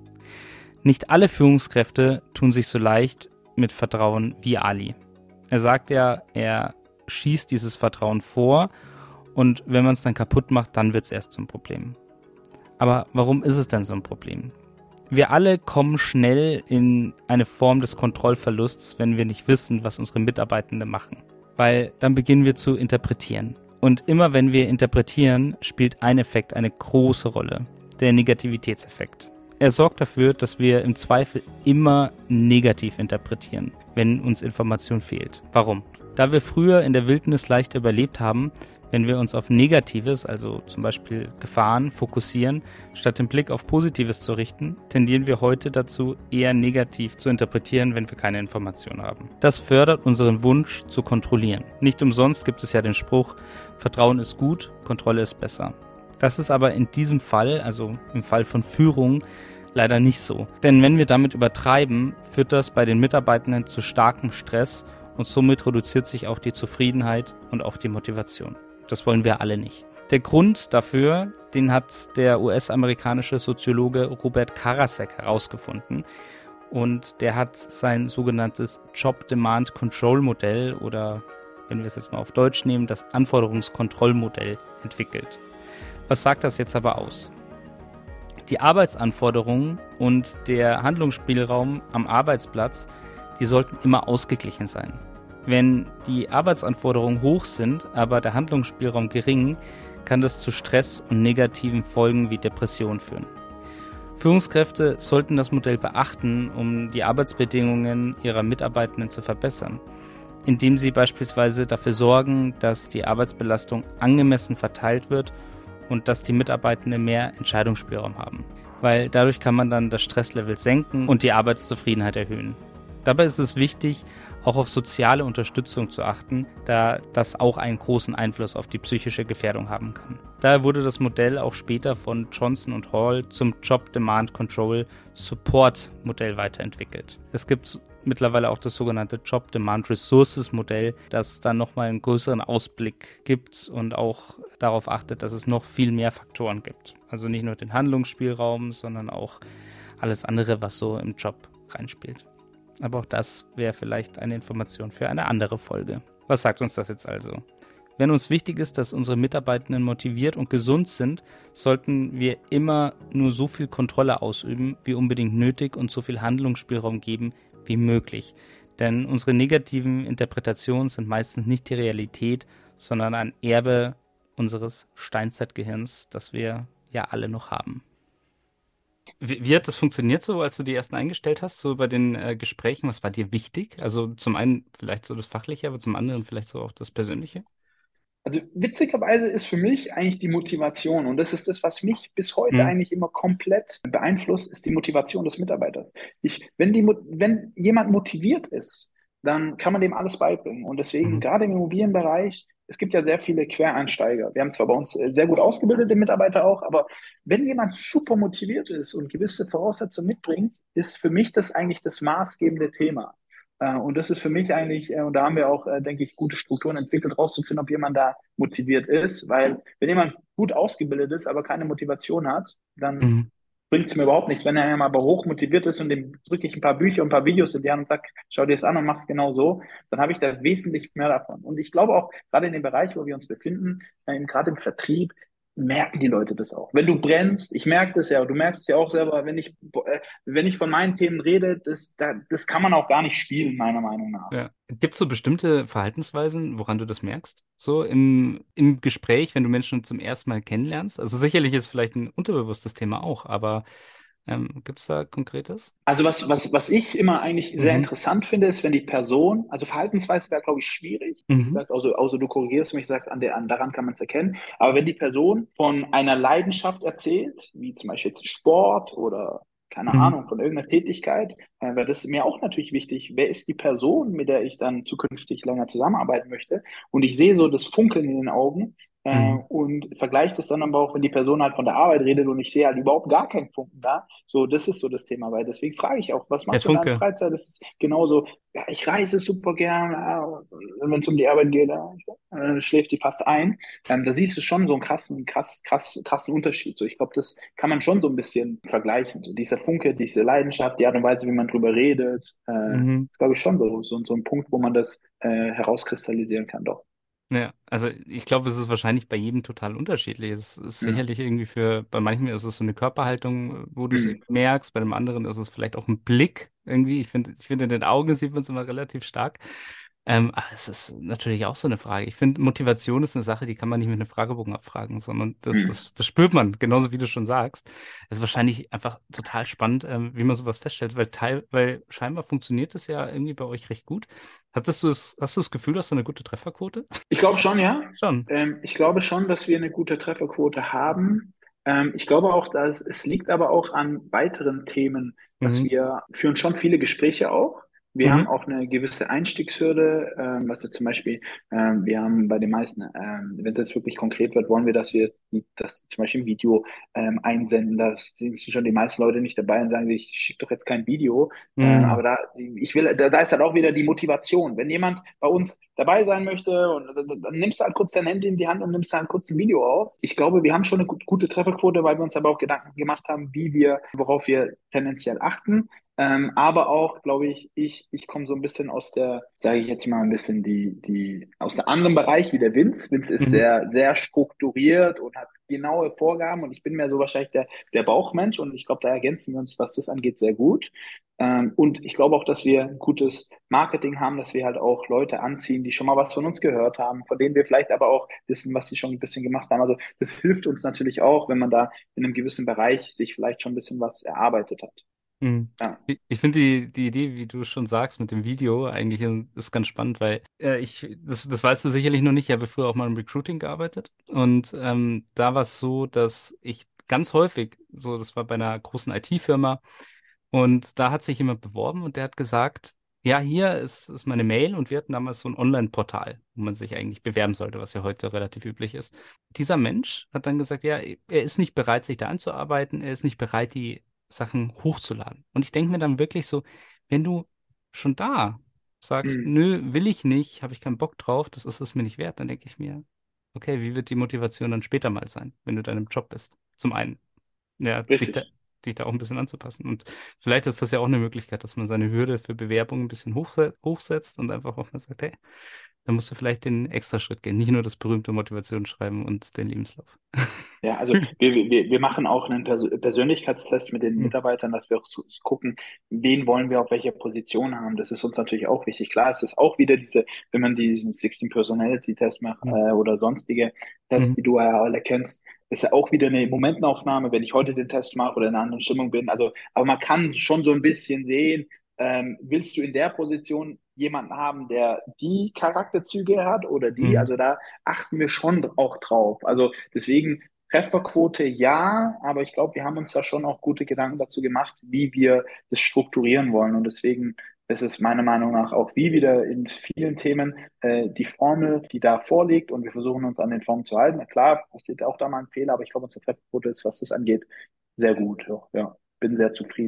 Nicht alle Führungskräfte tun sich so leicht mit Vertrauen wie Ali. Er sagt ja, er schießt dieses Vertrauen vor und wenn man es dann kaputt macht, dann wird es erst zum Problem. Aber warum ist es denn so ein Problem? Wir alle kommen schnell in eine Form des Kontrollverlusts, wenn wir nicht wissen, was unsere Mitarbeitenden machen. Weil dann beginnen wir zu interpretieren. Und immer wenn wir interpretieren, spielt ein Effekt eine große Rolle, der Negativitätseffekt. Er sorgt dafür, dass wir im Zweifel immer negativ interpretieren, wenn uns Information fehlt. Warum? Da wir früher in der Wildnis leichter überlebt haben, wenn wir uns auf Negatives, also zum Beispiel Gefahren, fokussieren, statt den Blick auf Positives zu richten, tendieren wir heute dazu, eher negativ zu interpretieren, wenn wir keine Information haben. Das fördert unseren Wunsch zu kontrollieren. Nicht umsonst gibt es ja den Spruch, Vertrauen ist gut, Kontrolle ist besser. Das ist aber in diesem Fall, also im Fall von Führung, leider nicht so. Denn wenn wir damit übertreiben, führt das bei den Mitarbeitenden zu starkem Stress und somit reduziert sich auch die Zufriedenheit und auch die Motivation. Das wollen wir alle nicht. Der Grund dafür, den hat der US-amerikanische Soziologe Robert Karasek herausgefunden. Und der hat sein sogenanntes Job-Demand-Control-Modell oder, wenn wir es jetzt mal auf Deutsch nehmen, das Anforderungskontrollmodell entwickelt. Was sagt das jetzt aber aus? Die Arbeitsanforderungen und der Handlungsspielraum am Arbeitsplatz, die sollten immer ausgeglichen sein. Wenn die Arbeitsanforderungen hoch sind, aber der Handlungsspielraum gering, kann das zu Stress und negativen Folgen wie Depression führen. Führungskräfte sollten das Modell beachten, um die Arbeitsbedingungen ihrer Mitarbeitenden zu verbessern, indem sie beispielsweise dafür sorgen, dass die Arbeitsbelastung angemessen verteilt wird und dass die Mitarbeitenden mehr Entscheidungsspielraum haben. Weil dadurch kann man dann das Stresslevel senken und die Arbeitszufriedenheit erhöhen. Dabei ist es wichtig, auch auf soziale Unterstützung zu achten, da das auch einen großen Einfluss auf die psychische Gefährdung haben kann. Daher wurde das Modell auch später von Johnson Hall zum Job Demand Control Support Modell weiterentwickelt. Es gibt mittlerweile auch das sogenannte Job Demand Resources Modell, das dann nochmal einen größeren Ausblick gibt und auch darauf achtet, dass es noch viel mehr Faktoren gibt. Also nicht nur den Handlungsspielraum, sondern auch alles andere, was so im Job reinspielt. Aber auch das wäre vielleicht eine Information für eine andere Folge. Was sagt uns das jetzt also? Wenn uns wichtig ist, dass unsere Mitarbeitenden motiviert und gesund sind, sollten wir immer nur so viel Kontrolle ausüben, wie unbedingt nötig und so viel Handlungsspielraum geben, wie möglich. Denn unsere negativen Interpretationen sind meistens nicht die Realität, sondern ein Erbe unseres Steinzeitgehirns, das wir ja alle noch haben. Wie hat das funktioniert so, als du die ersten eingestellt hast, so bei den Gesprächen? Was war dir wichtig? Also zum einen vielleicht so das Fachliche, aber zum anderen vielleicht so auch das Persönliche? Also witzigerweise ist für mich eigentlich die Motivation und das ist das, was mich bis heute Mhm. eigentlich immer komplett beeinflusst, ist die Motivation des Mitarbeiters. Wenn jemand motiviert ist, dann kann man dem alles beibringen und deswegen Mhm. gerade im Immobilienbereich, es gibt ja sehr viele Quereinsteiger. Wir haben zwar bei uns sehr gut ausgebildete Mitarbeiter auch, aber wenn jemand super motiviert ist und gewisse Voraussetzungen mitbringt, ist für mich das eigentlich das maßgebende Thema. Und das ist für mich eigentlich, und da haben wir auch, denke ich, gute Strukturen entwickelt, rauszufinden, ob jemand da motiviert ist. Weil wenn jemand gut ausgebildet ist, aber keine Motivation hat, dann Mhm. bringt es mir überhaupt nichts. Wenn er aber hoch motiviert ist und dem drücke ich ein paar Bücher und ein paar Videos in die Hand und sage, schau dir das an und mach's genau so, dann habe ich da wesentlich mehr davon. Und ich glaube auch, gerade in dem Bereich, wo wir uns befinden, gerade im Vertrieb, merken die Leute das auch. Wenn du brennst, ich merke das ja, du merkst es ja auch selber, wenn ich von meinen Themen rede, das kann man auch gar nicht spielen, meiner Meinung nach. Ja. Gibt es so bestimmte Verhaltensweisen, woran du das merkst? So im Gespräch, wenn du Menschen zum ersten Mal kennenlernst? Also sicherlich ist vielleicht ein unterbewusstes Thema auch, aber gibt es da Konkretes? Also was ich immer eigentlich sehr Mhm. interessant finde, ist, wenn die Person, also Verhaltensweise wäre, glaube ich, schwierig. Wie Mhm. gesagt, also du korrigierst mich, sagst, daran kann man es erkennen. Aber wenn die Person von einer Leidenschaft erzählt, wie zum Beispiel jetzt Sport oder keine Mhm. Ahnung, von irgendeiner Tätigkeit, wäre das mir auch natürlich wichtig. Wer ist die Person, mit der ich dann zukünftig länger zusammenarbeiten möchte? Und ich sehe so das Funkeln in den Augen, Mhm. und vergleiche das dann aber auch, wenn die Person halt von der Arbeit redet und ich sehe halt überhaupt gar keinen Funken da. So, das ist so das Thema, weil deswegen frage ich auch, was Der machst du in deiner Funke. Freizeit? Das ist genauso, ja, ich reise super gern, wenn es um die Arbeit geht, schläft die fast ein. Da siehst du schon so einen krassen Unterschied. So, ich glaube, das kann man schon so ein bisschen vergleichen. So, dieser Funke, diese Leidenschaft, die Art und Weise, wie man drüber redet, Mhm. ist, glaube ich, schon so ein Punkt, wo man das herauskristallisieren kann, doch. Ja, also ich glaube, es ist wahrscheinlich bei jedem total unterschiedlich. Es ist Ja. sicherlich irgendwie bei manchen ist es so eine Körperhaltung, wo du es eben Mhm. merkst, bei dem anderen ist es vielleicht auch ein Blick irgendwie. Ich finde, in den Augen sieht man es immer relativ stark. Aber es ist natürlich auch so eine Frage. Ich finde, Motivation ist eine Sache, die kann man nicht mit einem Fragebogen abfragen, sondern das, Mhm. das, das spürt man, genauso wie du schon sagst. Es ist wahrscheinlich einfach total spannend, wie man sowas feststellt, weil scheinbar funktioniert es ja irgendwie bei euch recht gut. Hast du das Gefühl, dass du eine gute Trefferquote? Ich glaube schon, ja. Schon. Ich glaube schon, dass wir eine gute Trefferquote haben. Ich glaube auch, dass es liegt aber auch an weiteren Themen, dass Mhm. wir führen schon viele Gespräche auch. Wir haben Mhm. auch eine gewisse Einstiegshürde, was jetzt zum Beispiel, wir haben bei den meisten, wenn es jetzt wirklich konkret wird, wollen wir, dass die zum Beispiel ein Video einsenden. Da sind schon die meisten Leute nicht dabei und sagen, ich schicke doch jetzt kein Video. Aber Mhm. da ist halt auch wieder die Motivation. Wenn jemand bei uns dabei sein möchte und dann nimmst du halt kurz dein Handy in die Hand und nimmst halt kurz ein Video auf. Ich glaube, wir haben schon eine gute Trefferquote, weil wir uns aber auch Gedanken gemacht haben, worauf wir tendenziell achten. Aber auch, glaube ich komme so ein bisschen aus sage ich jetzt mal ein bisschen aus der anderen Bereich wie der Vince. Vince ist Mhm. sehr, sehr strukturiert und hat genaue Vorgaben und ich bin mehr so wahrscheinlich der Bauchmensch und ich glaube, da ergänzen wir uns, was das angeht, sehr gut. Und ich glaube auch, dass wir ein gutes Marketing haben, dass wir halt auch Leute anziehen, die schon mal was von uns gehört haben, von denen wir vielleicht aber auch wissen, was sie schon ein bisschen gemacht haben. Also das hilft uns natürlich auch, wenn man da in einem gewissen Bereich sich vielleicht schon ein bisschen was erarbeitet hat. Mhm. Ja. Ich finde die Idee, wie du schon sagst, mit dem Video eigentlich ist ganz spannend, weil das weißt du sicherlich noch nicht, ich habe früher auch mal im Recruiting gearbeitet und da war es so, dass ich ganz häufig, so das war bei einer großen IT-Firma und da hat sich jemand beworben und der hat gesagt, ja, hier ist meine Mail und wir hatten damals so ein Online-Portal, wo man sich eigentlich bewerben sollte, was ja heute relativ üblich ist. Dieser Mensch hat dann gesagt, ja, er ist nicht bereit, sich da anzuarbeiten, er ist nicht bereit, die Sachen hochzuladen. Und ich denke mir dann wirklich so, wenn du schon da sagst, Mhm. nö, will ich nicht, habe ich keinen Bock drauf, das ist es mir nicht wert, dann denke ich mir, okay, wie wird die Motivation dann später mal sein, wenn du dann im Job bist? Zum einen, ja, Richtig. dich da auch ein bisschen anzupassen. Und vielleicht ist das ja auch eine Möglichkeit, dass man seine Hürde für Bewerbungen ein bisschen hochsetzt und einfach auch mal sagt, hey, dann musst du vielleicht den Extraschritt gehen, nicht nur das berühmte Motivationsschreiben und den Lebenslauf. Ja, also wir machen auch einen Persönlichkeitstest mit den Hm. Mitarbeitern, dass wir auch gucken, wen wollen wir auf welcher Position haben. Das ist uns natürlich auch wichtig. Klar, es ist auch wieder wenn man diesen 16 Personality Test macht Hm. oder sonstige Tests, Mhm. die du ja alle kennst, ist ja auch wieder eine Momentaufnahme, wenn ich heute den Test mache oder in einer anderen Stimmung bin. Also, aber man kann schon so ein bisschen sehen, willst du in der Position jemanden haben, der die Charakterzüge hat oder die? Mhm. Also da achten wir schon auch drauf. Also deswegen Trefferquote ja, aber ich glaube, wir haben uns da schon auch gute Gedanken dazu gemacht, wie wir das strukturieren wollen. Und deswegen ist es meiner Meinung nach auch wie wieder in vielen Themen die Formel, die da vorliegt und wir versuchen uns an den Formen zu halten. Na klar, passiert auch da mal ein Fehler, aber ich glaube, unsere Trefferquote ist, was das angeht, sehr gut. Ja, ja, bin sehr zufrieden.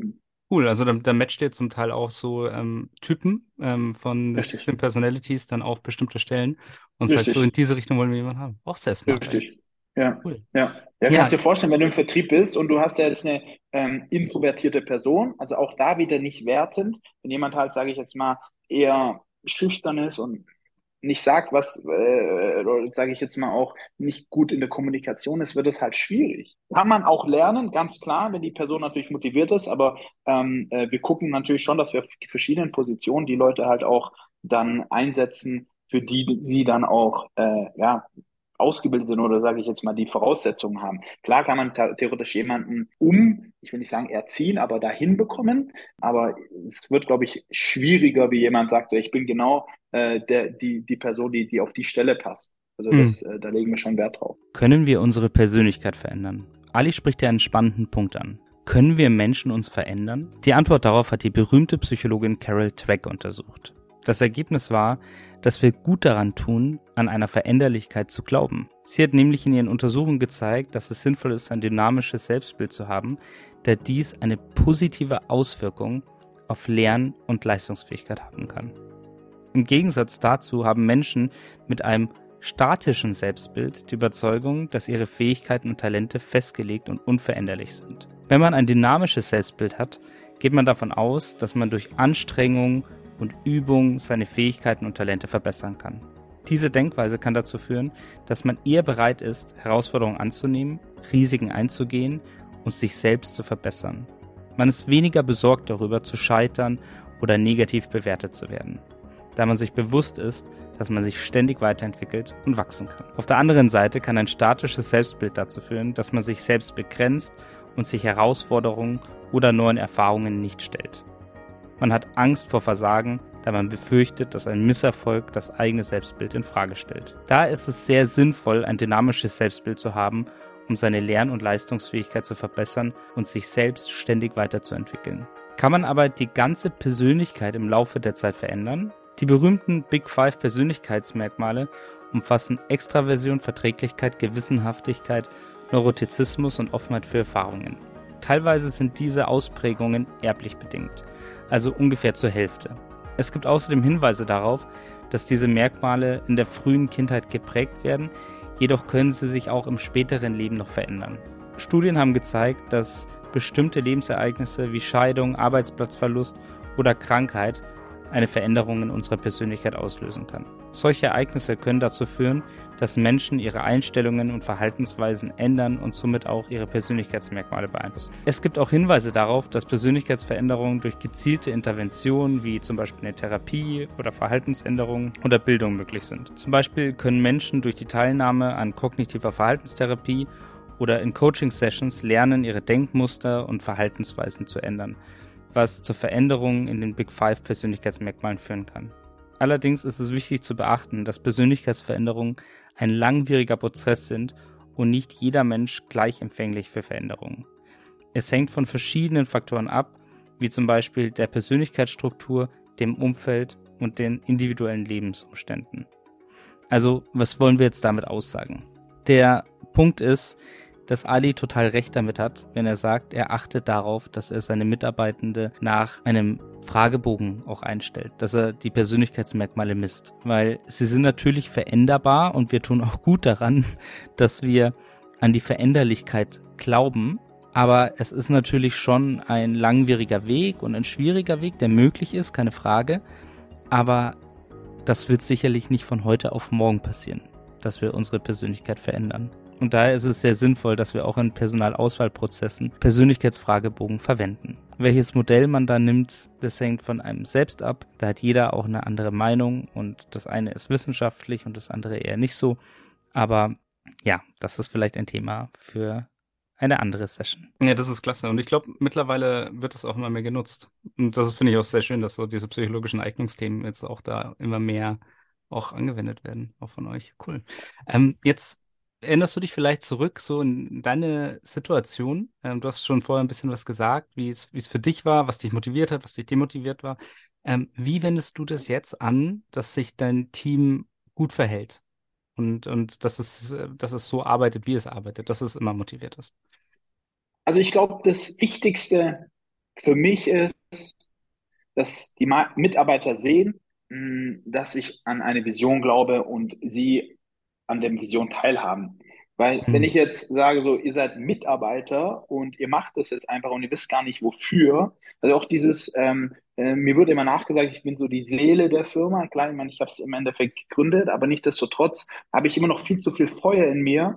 Cool, also da matcht ihr zum Teil auch so Typen von Richtig, 16 Personalities dann auf bestimmte Stellen und sagt so, in richtig. diese Richtung wollen wir jemanden haben. Auch sehr smart eigentlich. Richtig. Ja, Cool. ja. Ja, kannst Ja, dir vorstellen, wenn du im Vertrieb bist und du hast ja jetzt eine introvertierte Person, also auch da wieder nicht wertend, wenn jemand halt, sage ich jetzt mal, eher schüchtern ist und nicht sagt, was, oder sage ich jetzt mal auch, nicht gut in der Kommunikation ist, wird es halt schwierig. Kann man auch lernen, ganz klar, wenn die Person natürlich motiviert ist, aber wir gucken natürlich schon, dass wir auf verschiedenen Positionen die Leute halt auch dann einsetzen, für die sie dann auch ja, ausgebildet sind oder sage ich jetzt mal die Voraussetzungen haben. Klar kann man theoretisch jemanden ich will nicht sagen erziehen, aber dahin bekommen, aber es wird, glaube ich, schwieriger, wie jemand sagt, so, ich bin genau die Person, die auf die Stelle passt. Also hm. da legen wir schon Wert drauf. Können wir unsere Persönlichkeit verändern? Ali spricht ja einen spannenden Punkt an. Können wir Menschen uns verändern? Die Antwort darauf hat die berühmte Psychologin Carol Dweck untersucht. Das Ergebnis war, dass wir gut daran tun, an einer Veränderlichkeit zu glauben. Sie hat nämlich in ihren Untersuchungen gezeigt, dass es sinnvoll ist, ein dynamisches Selbstbild zu haben, da dies eine positive Auswirkung auf Lern- und Leistungsfähigkeit haben kann. Im Gegensatz dazu haben Menschen mit einem statischen Selbstbild die Überzeugung, dass ihre Fähigkeiten und Talente festgelegt und unveränderlich sind. Wenn man ein dynamisches Selbstbild hat, geht man davon aus, dass man durch Anstrengung und Übung seine Fähigkeiten und Talente verbessern kann. Diese Denkweise kann dazu führen, dass man eher bereit ist, Herausforderungen anzunehmen, Risiken einzugehen und sich selbst zu verbessern. Man ist weniger besorgt darüber, zu scheitern oder negativ bewertet zu werden, da man sich bewusst ist, dass man sich ständig weiterentwickelt und wachsen kann. Auf der anderen Seite kann ein statisches Selbstbild dazu führen, dass man sich selbst begrenzt und sich Herausforderungen oder neuen Erfahrungen nicht stellt. Man hat Angst vor Versagen, da man befürchtet, dass ein Misserfolg das eigene Selbstbild in Frage stellt. Da ist es sehr sinnvoll, ein dynamisches Selbstbild zu haben, um seine Lern- und Leistungsfähigkeit zu verbessern und sich selbst ständig weiterzuentwickeln. Kann man aber die ganze Persönlichkeit im Laufe der Zeit verändern? Die berühmten Big Five Persönlichkeitsmerkmale umfassen Extraversion, Verträglichkeit, Gewissenhaftigkeit, Neurotizismus und Offenheit für Erfahrungen. Teilweise sind diese Ausprägungen erblich bedingt, also ungefähr zur Hälfte. Es gibt außerdem Hinweise darauf, dass diese Merkmale in der frühen Kindheit geprägt werden, jedoch können sie sich auch im späteren Leben noch verändern. Studien haben gezeigt, dass bestimmte Lebensereignisse wie Scheidung, Arbeitsplatzverlust oder Krankheit eine Veränderung in unserer Persönlichkeit auslösen kann. Solche Ereignisse können dazu führen, dass Menschen ihre Einstellungen und Verhaltensweisen ändern und somit auch ihre Persönlichkeitsmerkmale beeinflussen. Es gibt auch Hinweise darauf, dass Persönlichkeitsveränderungen durch gezielte Interventionen wie zum Beispiel eine Therapie oder Verhaltensänderungen oder Bildung möglich sind. Zum Beispiel können Menschen durch die Teilnahme an kognitiver Verhaltenstherapie oder in Coaching-Sessions lernen, ihre Denkmuster und Verhaltensweisen zu ändern, was zur Veränderung in den Big Five Persönlichkeitsmerkmalen führen kann. Allerdings ist es wichtig zu beachten, dass Persönlichkeitsveränderungen ein langwieriger Prozess sind und nicht jeder Mensch gleich empfänglich für Veränderungen. Es hängt von verschiedenen Faktoren ab, wie zum Beispiel der Persönlichkeitsstruktur, dem Umfeld und den individuellen Lebensumständen. Also, was wollen wir jetzt damit aussagen? Der Punkt ist, dass Ali total recht damit hat, wenn er sagt, er achtet darauf, dass er seine Mitarbeitende nach einem Fragebogen auch einstellt, dass er die Persönlichkeitsmerkmale misst, weil sie sind natürlich veränderbar und wir tun auch gut daran, dass wir an die Veränderlichkeit glauben, aber es ist natürlich schon ein langwieriger Weg und ein schwieriger Weg, der möglich ist, keine Frage, aber das wird sicherlich nicht von heute auf morgen passieren, dass wir unsere Persönlichkeit verändern. Und daher ist es sehr sinnvoll, dass wir auch in Personalauswahlprozessen Persönlichkeitsfragebogen verwenden. Welches Modell man da nimmt, das hängt von einem selbst ab. Da hat jeder auch eine andere Meinung und das eine ist wissenschaftlich und das andere eher nicht so. Aber ja, das ist vielleicht ein Thema für eine andere Session. Ja, das ist klasse. Und ich glaube, mittlerweile wird das auch immer mehr genutzt. Und das finde ich auch sehr schön, dass so diese psychologischen Eignungsthemen jetzt auch da immer mehr auch angewendet werden, auch von euch. Cool. Jetzt erinnerst du dich vielleicht zurück so in deine Situation? Du hast schon vorher ein bisschen was gesagt, wie es für dich war, was dich motiviert hat, was dich demotiviert war. Wie wendest du das jetzt an, dass sich dein Team gut verhält und dass es so arbeitet, wie es arbeitet, dass es immer motiviert ist? Also ich glaube, das Wichtigste für mich ist, dass die Mitarbeiter sehen, dass ich an eine Vision glaube und sie an der Vision teilhaben. Weil wenn Mhm. ich jetzt sage, so, ihr seid Mitarbeiter und ihr macht das jetzt einfach und ihr wisst gar nicht wofür, also auch dieses, mir wird immer nachgesagt, ich bin so die Seele der Firma. Klar, ich meine, ich habe es im Endeffekt gegründet, aber nichtsdestotrotz habe ich immer noch viel zu viel Feuer in mir.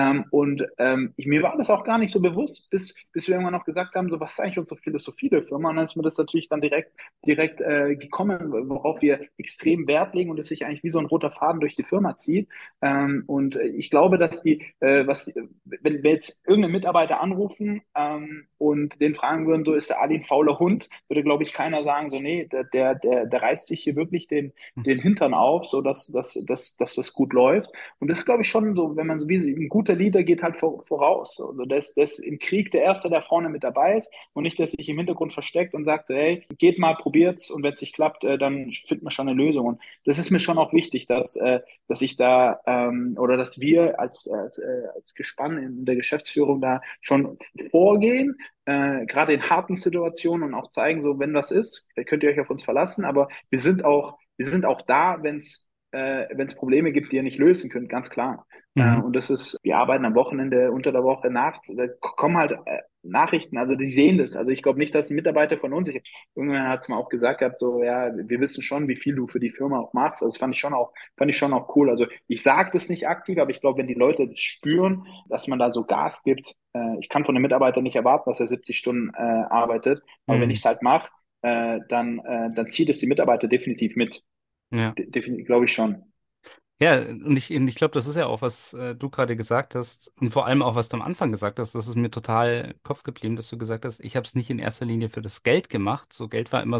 Mir war das auch gar nicht so bewusst, bis wir irgendwann noch gesagt haben, so was ist eigentlich unsere Philosophie der Firma? Und dann ist mir das natürlich dann direkt gekommen, worauf wir extrem Wert legen und es sich eigentlich wie so ein roter Faden durch die Firma zieht. Ich glaube, dass wenn wir jetzt irgendeinen Mitarbeiter anrufen und den fragen würden, so ist der Ali ein fauler Hund, würde, glaube ich, keiner sagen, so, nee, der reißt sich hier wirklich den Hintern auf, so dass das gut läuft. Und das ist, glaube ich, schon so, wenn man so wie ein guter Leader geht halt voraus. Also das im Krieg der Erste, der vorne mit dabei ist und nicht, der sich im Hintergrund versteckt und sagt, hey, geht mal, probiert's und wenn es nicht klappt, dann findet man schon eine Lösung. Und das ist mir schon auch wichtig, dass ich da oder dass wir als Gespann in der Geschäftsführung da schon vorgehen, gerade in harten Situationen und auch zeigen, so wenn was ist, könnt ihr euch auf uns verlassen, aber wir sind auch da, wenn es Probleme gibt, die ihr nicht lösen könnt, ganz klar. Mhm. Und das ist, wir arbeiten am Wochenende, unter der Woche, nachts, da kommen halt Nachrichten, also die sehen das. Also ich glaube nicht, dass ein Mitarbeiter von uns, irgendwann hat es mal auch gesagt gehabt, so, ja, wir wissen schon, wie viel du für die Firma auch machst. Also das fand ich schon auch cool. Also ich sage das nicht aktiv, aber ich glaube, wenn die Leute das spüren, dass man da so Gas gibt, ich kann von einem Mitarbeiter nicht erwarten, dass er 70 Stunden arbeitet, aber wenn ich Mhm. es halt mache, dann zieht es die Mitarbeiter definitiv mit. Ja. Definitiv, glaube ich schon. Ja, und ich glaube, das ist ja auch, was du gerade gesagt hast und vor allem auch, was du am Anfang gesagt hast, das ist mir total im Kopf geblieben, dass du gesagt hast, ich habe es nicht in erster Linie für das Geld gemacht. So Geld war immer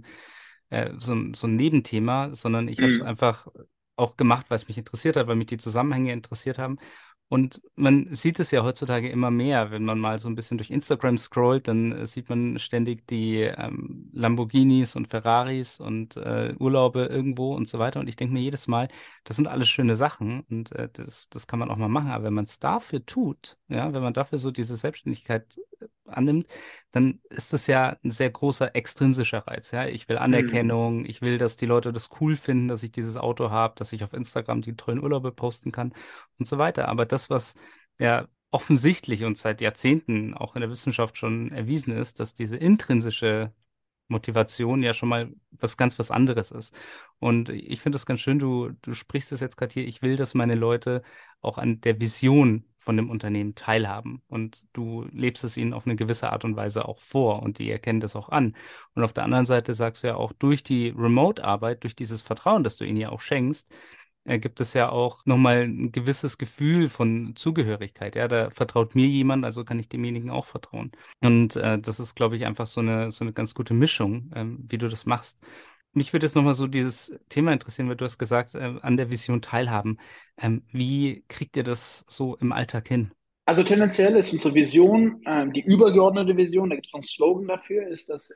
so ein Nebenthema, sondern ich habe es Mhm. einfach auch gemacht, weil es mich interessiert hat, weil mich die Zusammenhänge interessiert haben. Und man sieht es ja heutzutage immer mehr, wenn man mal so ein bisschen durch Instagram scrollt, dann sieht man ständig die Lamborghinis und Ferraris und Urlaube irgendwo und so weiter. Und ich denke mir jedes Mal, das sind alles schöne Sachen und das kann man auch mal machen. Aber wenn man es dafür tut, ja, wenn man dafür so diese Selbstständigkeit annimmt, dann ist das ja ein sehr großer extrinsischer Reiz. Ja, ich will Mhm. Anerkennung, ich will, dass die Leute das cool finden, dass ich dieses Auto habe, dass ich auf Instagram die tollen Urlaube posten kann und so weiter. Aber das, was ja offensichtlich und seit Jahrzehnten auch in der Wissenschaft schon erwiesen ist, dass diese intrinsische Motivation ja schon mal was anderes ist. Und ich finde das ganz schön, du sprichst es jetzt gerade hier, ich will, dass meine Leute auch an der Vision von dem Unternehmen teilhaben. Und du lebst es ihnen auf eine gewisse Art und Weise auch vor und die erkennen das auch an. Und auf der anderen Seite sagst du ja auch, durch die Remote-Arbeit, durch dieses Vertrauen, das du ihnen ja auch schenkst, gibt es ja auch nochmal ein gewisses Gefühl von Zugehörigkeit. Ja, da vertraut mir jemand, also kann ich demjenigen auch vertrauen. Und das ist, glaube ich, einfach so eine ganz gute Mischung, wie du das machst. Mich würde jetzt nochmal so dieses Thema interessieren, weil du hast gesagt, an der Vision teilhaben. Wie kriegt ihr das so im Alltag hin? Also tendenziell ist unsere Vision, die übergeordnete Vision, da gibt es so einen Slogan dafür, ist, dass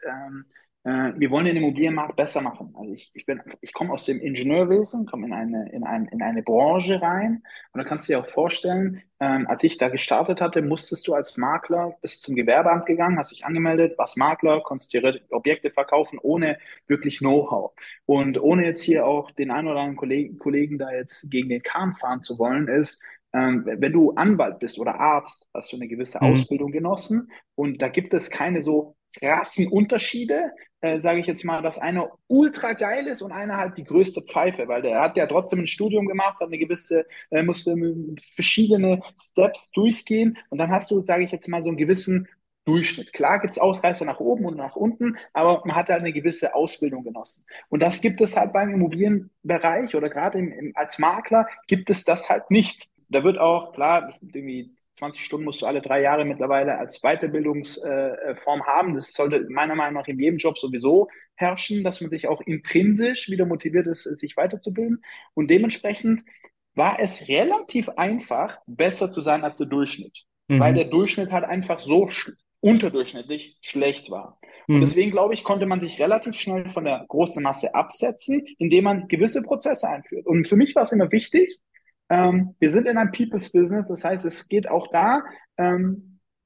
wir wollen den Immobilienmarkt besser machen. Also ich komme aus dem Ingenieurwesen, komme in eine Branche rein und da kannst du dir auch vorstellen, als ich da gestartet hatte, musstest du als Makler bis zum Gewerbeamt gegangen, hast dich angemeldet, warst Makler, konntest dir Objekte verkaufen ohne wirklich Know-how. Und ohne jetzt hier auch den einen oder anderen Kollegen da jetzt gegen den Kahn fahren zu wollen, ist, wenn du Anwalt bist oder Arzt, hast du eine gewisse Mhm. Ausbildung genossen und da gibt es keine so krassen Unterschiede, sage ich jetzt mal, dass einer ultra geil ist und einer halt die größte Pfeife, weil der hat ja trotzdem ein Studium gemacht, hat eine gewisse, musste verschiedene Steps durchgehen und dann hast du, sage ich jetzt mal, so einen gewissen Durchschnitt. Klar gibt es Ausreißer nach oben und nach unten, aber man hat halt eine gewisse Ausbildung genossen. Und das gibt es halt beim Immobilienbereich oder gerade als Makler gibt es das halt nicht. Da wird auch, klar, das sind irgendwie 20 Stunden musst du alle 3 Jahre mittlerweile als Weiterbildungsform haben. Das sollte meiner Meinung nach in jedem Job sowieso herrschen, dass man sich auch intrinsisch wieder motiviert ist, sich weiterzubilden. Und dementsprechend war es relativ einfach, besser zu sein als der Durchschnitt, weil Mhm. der Durchschnitt halt einfach so unterdurchschnittlich schlecht war. Und Mhm. deswegen glaube ich, konnte man sich relativ schnell von der großen Masse absetzen, indem man gewisse Prozesse einführt. Und für mich war es immer wichtig, wir sind in einem People's Business, das heißt, es geht auch da,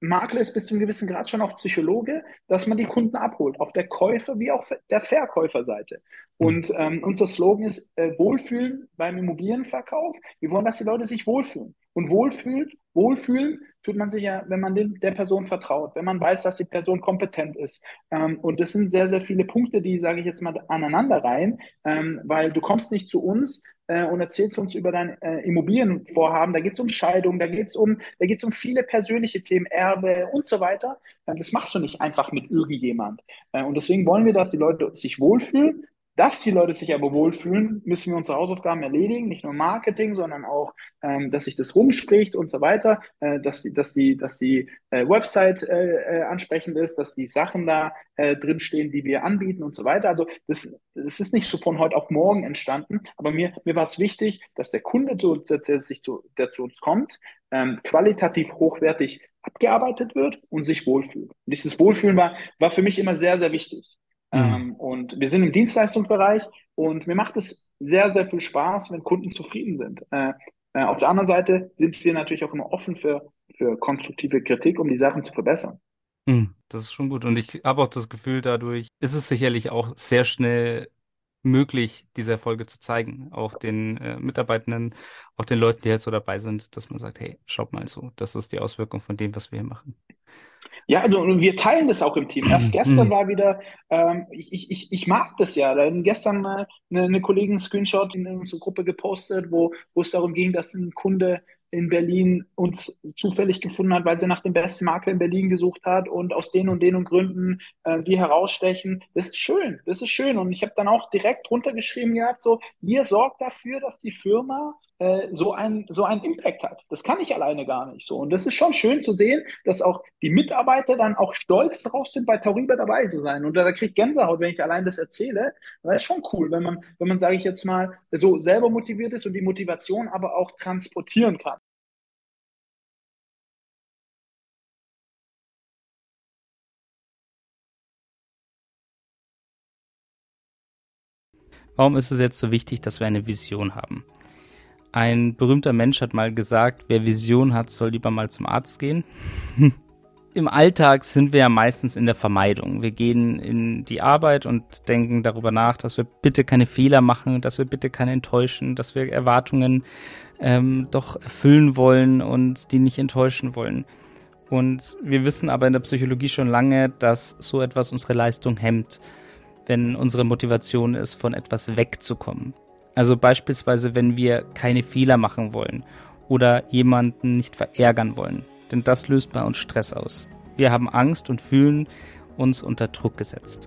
Makler ist bis zu einem gewissen Grad schon auch Psychologe, dass man die Kunden abholt, auf der Käufer- wie auch der Verkäuferseite. Hm. Und unser Slogan ist Wohlfühlen beim Immobilienverkauf. Wir wollen, dass die Leute sich wohlfühlen. Und wohlfühlen tut man sich ja, wenn man der Person vertraut, wenn man weiß, dass die Person kompetent ist. Und das sind sehr, sehr viele Punkte, die, sage ich jetzt mal, aneinanderreihen, weil du kommst nicht zu uns und erzählst uns über dein Immobilienvorhaben. Da geht es um Scheidung, da geht's um viele persönliche Themen, Erbe und so weiter. Das machst du nicht einfach mit irgendjemand. Und deswegen wollen wir, dass die Leute sich wohlfühlen. Dass die Leute sich aber wohlfühlen, müssen wir unsere Hausaufgaben erledigen, nicht nur Marketing, sondern auch, dass sich das rumspricht und so weiter, dass die Website ansprechend ist, dass die Sachen da drinstehen, die wir anbieten und so weiter. Also das ist nicht so von heute auf morgen entstanden, aber mir war es wichtig, dass der Kunde, der zu uns kommt, qualitativ hochwertig abgearbeitet wird und sich wohlfühlt. Und dieses Wohlfühlen war für mich immer sehr, sehr wichtig. Hm. Und wir sind im Dienstleistungsbereich und mir macht es sehr, sehr viel Spaß, wenn Kunden zufrieden sind. Auf der anderen Seite sind wir natürlich auch immer offen für konstruktive Kritik, um die Sachen zu verbessern. Das ist schon gut. Und ich habe auch das Gefühl, dadurch ist es sicherlich auch sehr schnell möglich, diese Erfolge zu zeigen. Auch den Mitarbeitenden, auch den Leuten, die jetzt so dabei sind, dass man sagt, hey, schaut mal so, das ist die Auswirkung von dem, was wir hier machen. Ja, also und wir teilen das auch im Team. Erst gestern Hm. war wieder, ich mag das ja. Da hat gestern eine Kollegin einen Screenshot in unsere Gruppe gepostet, wo es darum ging, dass ein Kunde in Berlin uns zufällig gefunden hat, weil sie nach dem besten Makler in Berlin gesucht hat und aus den und den und Gründen die herausstechen. Das ist schön, das ist schön. Und ich habe dann auch direkt runtergeschrieben gehabt, so, ihr sorgt dafür, dass die Firma so einen Impact hat. Das kann ich alleine gar nicht so. Und das ist schon schön zu sehen, dass auch die Mitarbeiter dann auch stolz drauf sind, bei Tauriba dabei zu sein. Und da kriege ich Gänsehaut, wenn ich allein das erzähle. Das ist schon cool, wenn man, sage ich jetzt mal, so selber motiviert ist und die Motivation aber auch transportieren kann. Warum ist es jetzt so wichtig, dass wir eine Vision haben? Ein berühmter Mensch hat mal gesagt, wer Vision hat, soll lieber mal zum Arzt gehen. Im Alltag sind wir ja meistens in der Vermeidung. Wir gehen in die Arbeit und denken darüber nach, dass wir bitte keine Fehler machen, dass wir bitte keine enttäuschen, dass wir Erwartungen doch erfüllen wollen und die nicht enttäuschen wollen. Und wir wissen aber in der Psychologie schon lange, dass so etwas unsere Leistung hemmt, wenn unsere Motivation ist, von etwas wegzukommen. Also beispielsweise, wenn wir keine Fehler machen wollen oder jemanden nicht verärgern wollen. Denn das löst bei uns Stress aus. Wir haben Angst und fühlen uns unter Druck gesetzt.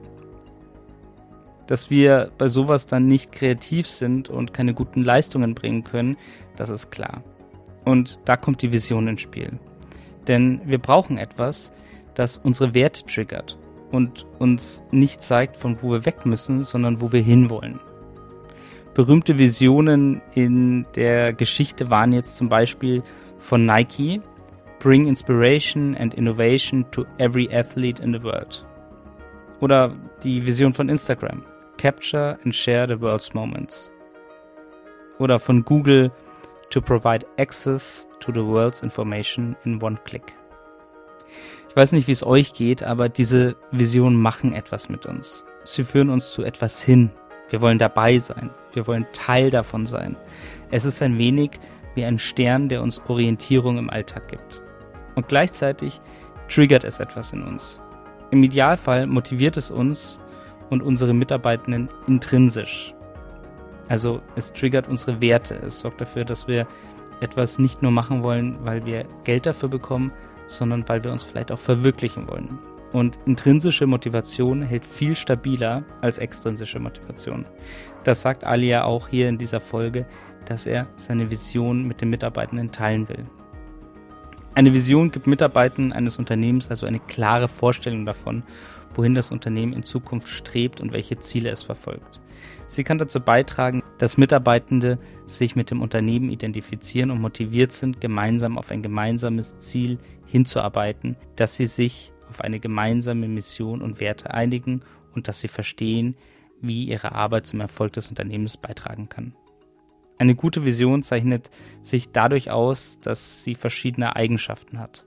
Dass wir bei sowas dann nicht kreativ sind und keine guten Leistungen bringen können, das ist klar. Und da kommt die Vision ins Spiel. Denn wir brauchen etwas, das unsere Werte triggert und uns nicht zeigt, von wo wir weg müssen, sondern wo wir hinwollen. Berühmte Visionen in der Geschichte waren jetzt zum Beispiel von Nike: Bring inspiration and innovation to every athlete in the world. Oder die Vision von Instagram: Capture and share the world's moments. Oder von Google: To provide access to the world's information in one click. Ich weiß nicht, wie es euch geht, aber diese Visionen machen etwas mit uns. Sie führen uns zu etwas hin. Wir wollen dabei sein. Wir wollen Teil davon sein. Es ist ein wenig wie ein Stern, der uns Orientierung im Alltag gibt. Und gleichzeitig triggert es etwas in uns. Im Idealfall motiviert es uns und unsere Mitarbeitenden intrinsisch. Also es triggert unsere Werte. Es sorgt dafür, dass wir etwas nicht nur machen wollen, weil wir Geld dafür bekommen, sondern weil wir uns vielleicht auch verwirklichen wollen. Und intrinsische Motivation hält viel stabiler als extrinsische Motivation. Das sagt Ali ja auch hier in dieser Folge, dass er seine Vision mit den Mitarbeitenden teilen will. Eine Vision gibt Mitarbeitenden eines Unternehmens also eine klare Vorstellung davon, wohin das Unternehmen in Zukunft strebt und welche Ziele es verfolgt. Sie kann dazu beitragen, dass Mitarbeitende sich mit dem Unternehmen identifizieren und motiviert sind, gemeinsam auf ein gemeinsames Ziel hinzuarbeiten, dass sie sich auf eine gemeinsame Mission und Werte einigen und dass sie verstehen, wie ihre Arbeit zum Erfolg des Unternehmens beitragen kann. Eine gute Vision zeichnet sich dadurch aus, dass sie verschiedene Eigenschaften hat.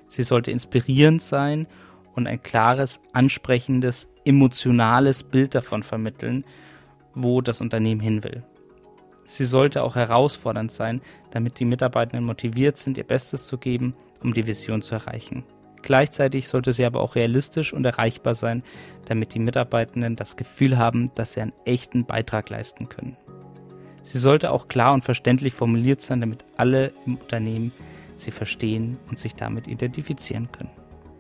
Sie sollte inspirierend sein und ein klares, ansprechendes, emotionales Bild davon vermitteln, wo das Unternehmen hin will. Sie sollte auch herausfordernd sein, damit die Mitarbeitenden motiviert sind, ihr Bestes zu geben, um die Vision zu erreichen. Gleichzeitig sollte sie aber auch realistisch und erreichbar sein, damit die Mitarbeitenden das Gefühl haben, dass sie einen echten Beitrag leisten können. Sie sollte auch klar und verständlich formuliert sein, damit alle im Unternehmen sie verstehen und sich damit identifizieren können.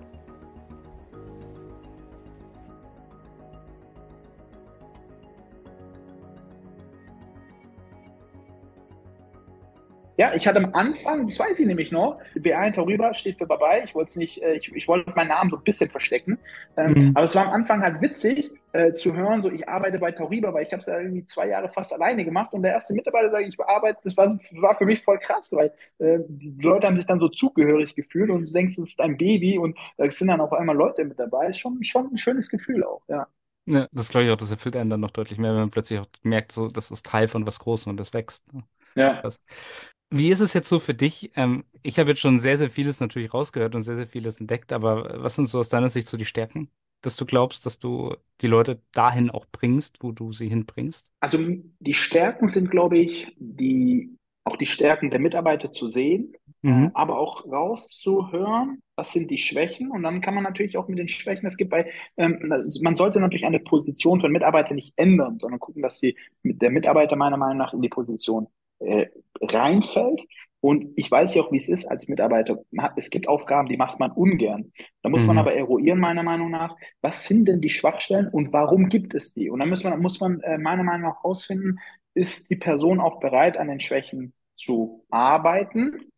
Ja, ich hatte am Anfang, das weiß ich nämlich noch, B1 darüber steht für Bye-bye. Ich wollte es nicht, ich wollte meinen Namen so ein bisschen verstecken. Mhm. Aber es war am Anfang halt witzig zu hören, so ich arbeite bei Tauriba, weil ich habe es ja irgendwie 2 Jahre fast alleine gemacht und der erste Mitarbeiter sagt, ich arbeite, war für mich voll krass, weil die Leute haben sich dann so zugehörig gefühlt und du denkst, es ist ein Baby und da sind dann auf einmal Leute mit dabei. Ist schon ein schönes Gefühl auch, ja. Ja, das glaube ich auch, das erfüllt einen dann noch deutlich mehr, wenn man plötzlich auch merkt, so, das ist Teil von was Großem und das wächst. Ne? Ja. Krass. Wie ist es jetzt so für dich? Ich habe jetzt schon sehr, sehr vieles natürlich rausgehört und sehr, sehr vieles entdeckt, aber was sind so aus deiner Sicht so die Stärken, dass du glaubst, dass du die Leute dahin auch bringst, wo du sie hinbringst? Also die Stärken sind, glaube ich, auch die Stärken der Mitarbeiter zu sehen, Mhm. aber auch rauszuhören, was sind die Schwächen. Und dann kann man natürlich auch mit den Schwächen, man sollte natürlich eine Position für einen Mitarbeiter nicht ändern, sondern gucken, dass der Mitarbeiter meiner Meinung nach in die Position äh, reinfällt. Und ich weiß ja auch, wie es ist als Mitarbeiter. Es gibt Aufgaben, die macht man ungern. Da muss man Mhm. aber eruieren, meiner Meinung nach, was sind denn die Schwachstellen und warum gibt es die? Und dann muss man meiner Meinung nach herausfinden, ist die Person auch bereit, an den Schwächen zu arbeiten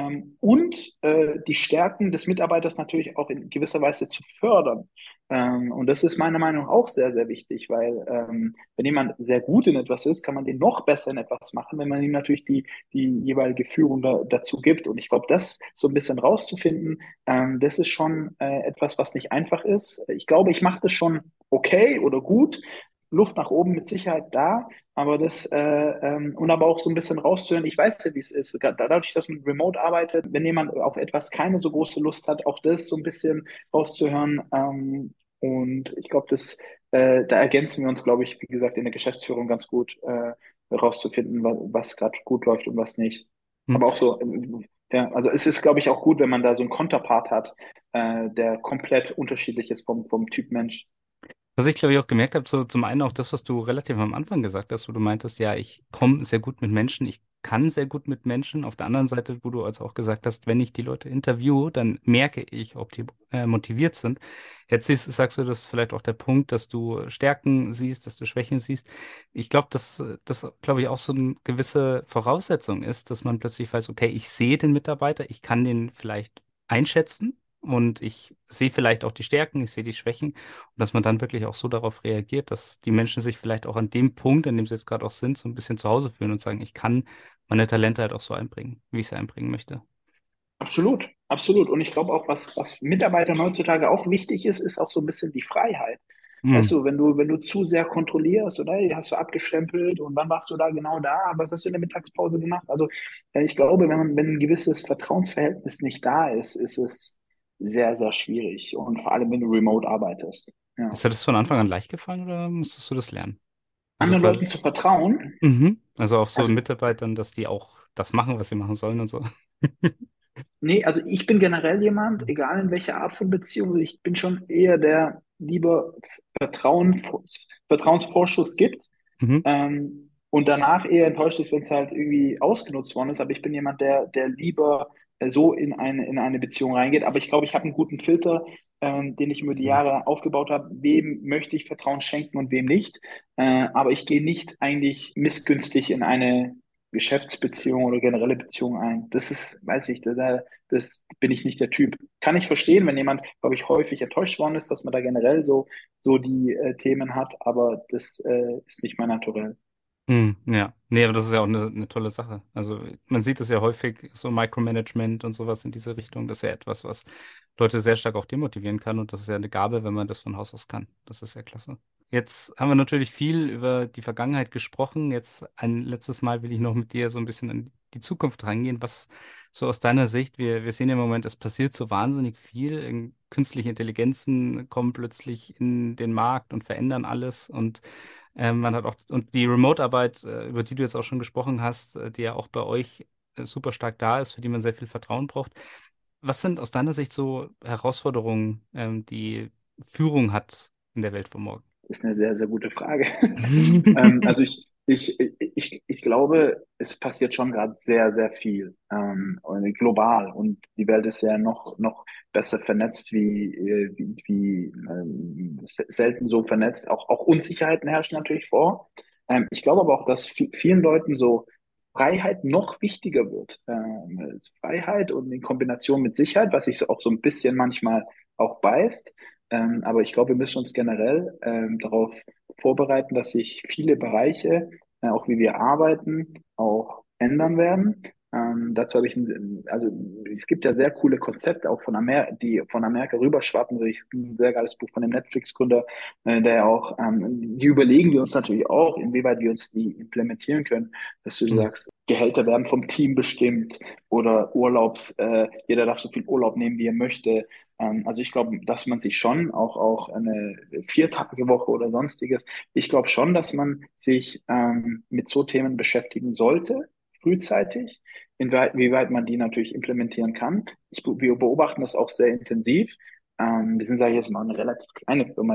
und die Stärken des Mitarbeiters natürlich auch in gewisser Weise zu fördern. Und das ist meiner Meinung nach auch sehr, sehr wichtig, weil wenn jemand sehr gut in etwas ist, kann man den noch besser in etwas machen, wenn man ihm natürlich die jeweilige Führung dazu gibt. Und ich glaube, das so ein bisschen rauszufinden, das ist schon etwas, was nicht einfach ist. Ich glaube, ich mache das schon okay oder gut. Luft nach oben mit Sicherheit da, aber und aber auch so ein bisschen rauszuhören, ich weiß ja, wie es ist. Dadurch, dass man remote arbeitet, wenn jemand auf etwas keine so große Lust hat, auch das so ein bisschen rauszuhören. Und ich glaube, da ergänzen wir uns, glaube ich, wie gesagt, in der Geschäftsführung ganz gut, rauszufinden, was gerade gut läuft und was nicht. Mhm. Aber auch so, ja, also es ist, glaube ich, auch gut, wenn man da so einen Konterpart hat, der komplett unterschiedlich ist vom Typ Mensch. Was ich glaube ich auch gemerkt habe, so zum einen auch das, was du relativ am Anfang gesagt hast, wo du meintest, ja, ich komme sehr gut mit Menschen, ich kann sehr gut mit Menschen. Auf der anderen Seite, wo du also auch gesagt hast, wenn ich die Leute interviewe, dann merke ich, ob die motiviert sind. Sagst du, das ist vielleicht auch der Punkt, dass du Stärken siehst, dass du Schwächen siehst. Ich glaube, dass das, glaube ich, auch so eine gewisse Voraussetzung ist, dass man plötzlich weiß, okay, ich sehe den Mitarbeiter, ich kann den vielleicht einschätzen. Und ich sehe vielleicht auch die Stärken, ich sehe die Schwächen. Und dass man dann wirklich auch so darauf reagiert, dass die Menschen sich vielleicht auch an dem Punkt, an dem sie jetzt gerade auch sind, so ein bisschen zu Hause fühlen und sagen, ich kann meine Talente halt auch so einbringen, wie ich sie einbringen möchte. Absolut, absolut. Und ich glaube auch, was Mitarbeitern heutzutage auch wichtig ist, ist auch so ein bisschen die Freiheit. Weißt Mhm. du, wenn du zu sehr kontrollierst, oder hey, hast du abgestempelt und wann warst du da genau da, was hast du in der Mittagspause gemacht? Also ich glaube, wenn ein gewisses Vertrauensverhältnis nicht da ist, ist es sehr, sehr schwierig. Und vor allem, wenn du remote arbeitest. Ja. Ist dir das von Anfang an leicht gefallen oder musstest du das lernen? Also Anderen quasi. Leuten zu vertrauen, Mhm. Also auch so also Mitarbeitern, dass die auch das machen, was sie machen sollen und so. nee, also ich bin generell jemand, egal in welcher Art von Beziehung, also ich bin schon eher der lieber Vertrauen, Vertrauensvorschuss gibt Mhm. und danach eher enttäuscht ist, wenn es halt irgendwie ausgenutzt worden ist. Aber ich bin jemand, der lieber so in eine Beziehung reingeht. Aber ich glaube, ich habe einen guten Filter, den ich über die Mhm. Jahre aufgebaut habe. Wem möchte ich Vertrauen schenken und wem nicht? Aber ich gehe nicht eigentlich missgünstig in eine Geschäftsbeziehung oder generelle Beziehung ein. Das ist, weiß ich, das bin ich nicht der Typ. Kann ich verstehen, wenn jemand, glaube ich, häufig enttäuscht worden ist, dass man da generell so die Themen hat, aber das ist nicht mein Naturell. Ja, nee, aber das ist ja auch eine tolle Sache. Also man sieht es ja häufig, so Micromanagement und sowas in diese Richtung. Das ist ja etwas, was Leute sehr stark auch demotivieren kann und das ist ja eine Gabe, wenn man das von Haus aus kann. Das ist ja klasse. Jetzt haben wir natürlich viel über die Vergangenheit gesprochen. Jetzt ein letztes Mal will ich noch mit dir so ein bisschen an die Zukunft rangehen. Was so aus deiner Sicht, wir sehen im Moment, es passiert so wahnsinnig viel. Künstliche Intelligenzen kommen plötzlich in den Markt und verändern alles. Und man hat auch, und die Remote-Arbeit, über die du jetzt auch schon gesprochen hast, die ja auch bei euch super stark da ist, für die man sehr viel Vertrauen braucht. Was sind aus deiner Sicht so Herausforderungen, die Führung hat in der Welt von morgen? Ist eine sehr, sehr gute Frage. Also ich glaube, es passiert schon gerade sehr, sehr viel und global und die Welt ist ja noch besser vernetzt wie selten so vernetzt. Auch Unsicherheiten herrschen natürlich vor. Ich glaube aber auch, dass vielen Leuten so Freiheit noch wichtiger wird. Freiheit und in Kombination mit Sicherheit, was sich so auch so ein bisschen manchmal auch beißt. Aber ich glaube, wir müssen uns generell darauf vorbereiten, dass sich viele Bereiche, auch wie wir arbeiten, auch ändern werden. Dazu habe ich, also es gibt ja sehr coole Konzepte auch die von Amerika rüberschwappen. Ich ein sehr geiles Buch von dem Netflix-Gründer, der ja auch, die überlegen wir uns natürlich auch, inwieweit wir uns die implementieren können, dass du Hm. sagst, Gehälter werden vom Team bestimmt oder jeder darf so viel Urlaub nehmen, wie er möchte. Also ich glaube, dass man sich schon auch eine Viertagewoche oder sonstiges, ich glaube schon, dass man sich mit so Themen beschäftigen sollte, frühzeitig, wie weit man die natürlich implementieren kann. Wir beobachten das auch sehr intensiv. Wir sind, sage ich jetzt mal, eine relativ kleine Firma,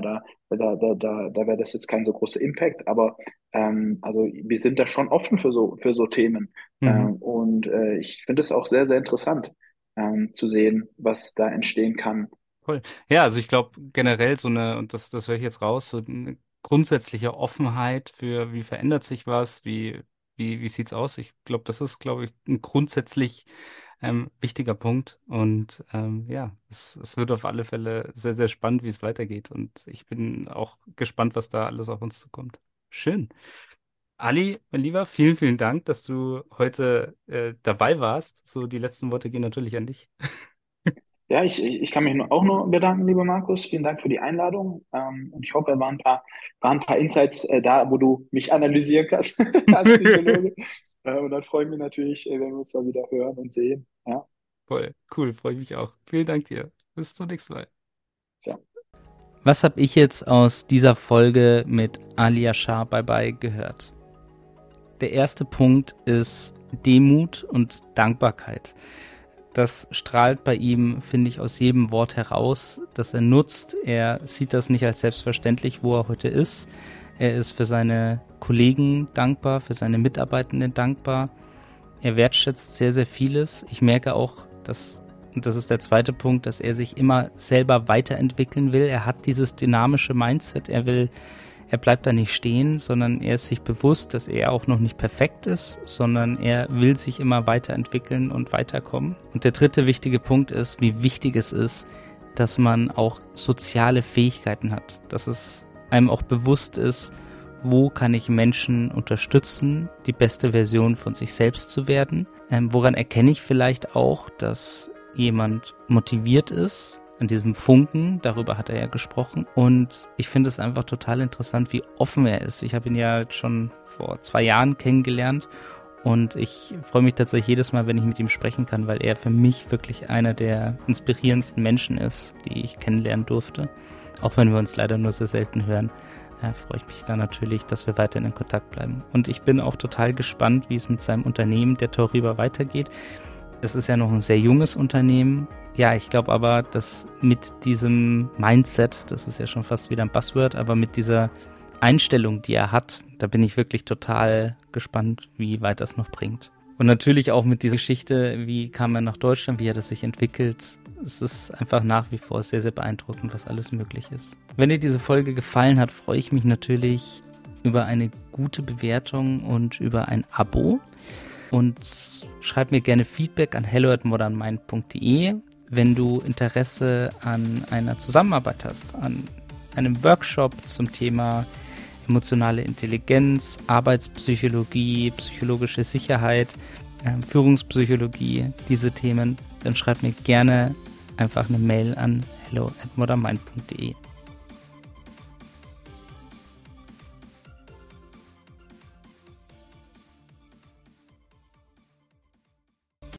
da wäre das jetzt kein so großer Impact, aber also wir sind da schon offen für so Themen. Mhm. Ich finde es auch sehr, sehr interessant zu sehen, was da entstehen kann. Cool. Ja, also ich glaube generell so eine, und das höre ich jetzt raus, so eine grundsätzliche Offenheit für, wie verändert sich was, wie sieht's aus? Ich glaube, das ist, glaube ich, ein grundsätzlich wichtiger Punkt. Und ja, es wird auf alle Fälle sehr, sehr spannend, wie es weitergeht. Und ich bin auch gespannt, was da alles auf uns zukommt. Schön. Ali, mein Lieber, vielen, vielen Dank, dass du heute dabei warst. So, die letzten Worte gehen natürlich an dich. Ja, ich kann mich auch nur bedanken, lieber Markus. Vielen Dank für die Einladung. Und ich hoffe, waren ein paar Insights da, wo du mich analysieren kannst als Psychologe. Und dann freue ich mich natürlich, wenn wir uns mal wieder hören und sehen. Ja, Voll, cool, freue ich mich auch. Vielen Dank dir. Bis zum nächsten Mal. tja. Was habe ich jetzt aus dieser Folge mit Ali Yashar Bye Bye gehört? Der erste Punkt ist Demut und Dankbarkeit. Das strahlt bei ihm, finde ich, aus jedem Wort heraus, das er nutzt. Er sieht das nicht als selbstverständlich, wo er heute ist. Er ist für seine Kollegen dankbar, für seine Mitarbeitenden dankbar. Er wertschätzt sehr, sehr vieles. Ich merke auch, und das ist der zweite Punkt, dass er sich immer selber weiterentwickeln will. Er hat dieses dynamische Mindset. Er bleibt da nicht stehen, sondern er ist sich bewusst, dass er auch noch nicht perfekt ist, sondern er will sich immer weiterentwickeln und weiterkommen. Und der dritte wichtige Punkt ist, wie wichtig es ist, dass man auch soziale Fähigkeiten hat. Dass es einem auch bewusst ist, wo kann ich Menschen unterstützen, die beste Version von sich selbst zu werden. Woran erkenne ich vielleicht auch, dass jemand motiviert ist, an diesem Funken, darüber hat er ja gesprochen. Und ich finde es einfach total interessant, wie offen er ist. Ich habe ihn ja jetzt schon vor 2 Jahren kennengelernt und ich freue mich tatsächlich jedes Mal, wenn ich mit ihm sprechen kann, weil er für mich wirklich einer der inspirierendsten Menschen ist, die ich kennenlernen durfte. Auch wenn wir uns leider nur sehr selten hören, freue ich mich da natürlich, dass wir weiterhin in Kontakt bleiben. Und ich bin auch total gespannt, wie es mit seinem Unternehmen, der Toriba, weitergeht. Es ist ja noch ein sehr junges Unternehmen. Ja, ich glaube aber, dass mit diesem Mindset, das ist ja schon fast wieder ein Buzzword, aber mit dieser Einstellung, die er hat, da bin ich wirklich total gespannt, wie weit das noch bringt. Und natürlich auch mit dieser Geschichte, wie kam er nach Deutschland, wie hat es sich entwickelt. Es ist einfach nach wie vor sehr, sehr beeindruckend, was alles möglich ist. Wenn dir diese Folge gefallen hat, freue ich mich natürlich über eine gute Bewertung und über ein Abo. Und schreib mir gerne Feedback an hello@modernmind.de, wenn du Interesse an einer Zusammenarbeit hast, an einem Workshop zum Thema emotionale Intelligenz, Arbeitspsychologie, psychologische Sicherheit, Führungspsychologie, diese Themen, dann schreib mir gerne einfach eine Mail an hello@modernmind.de.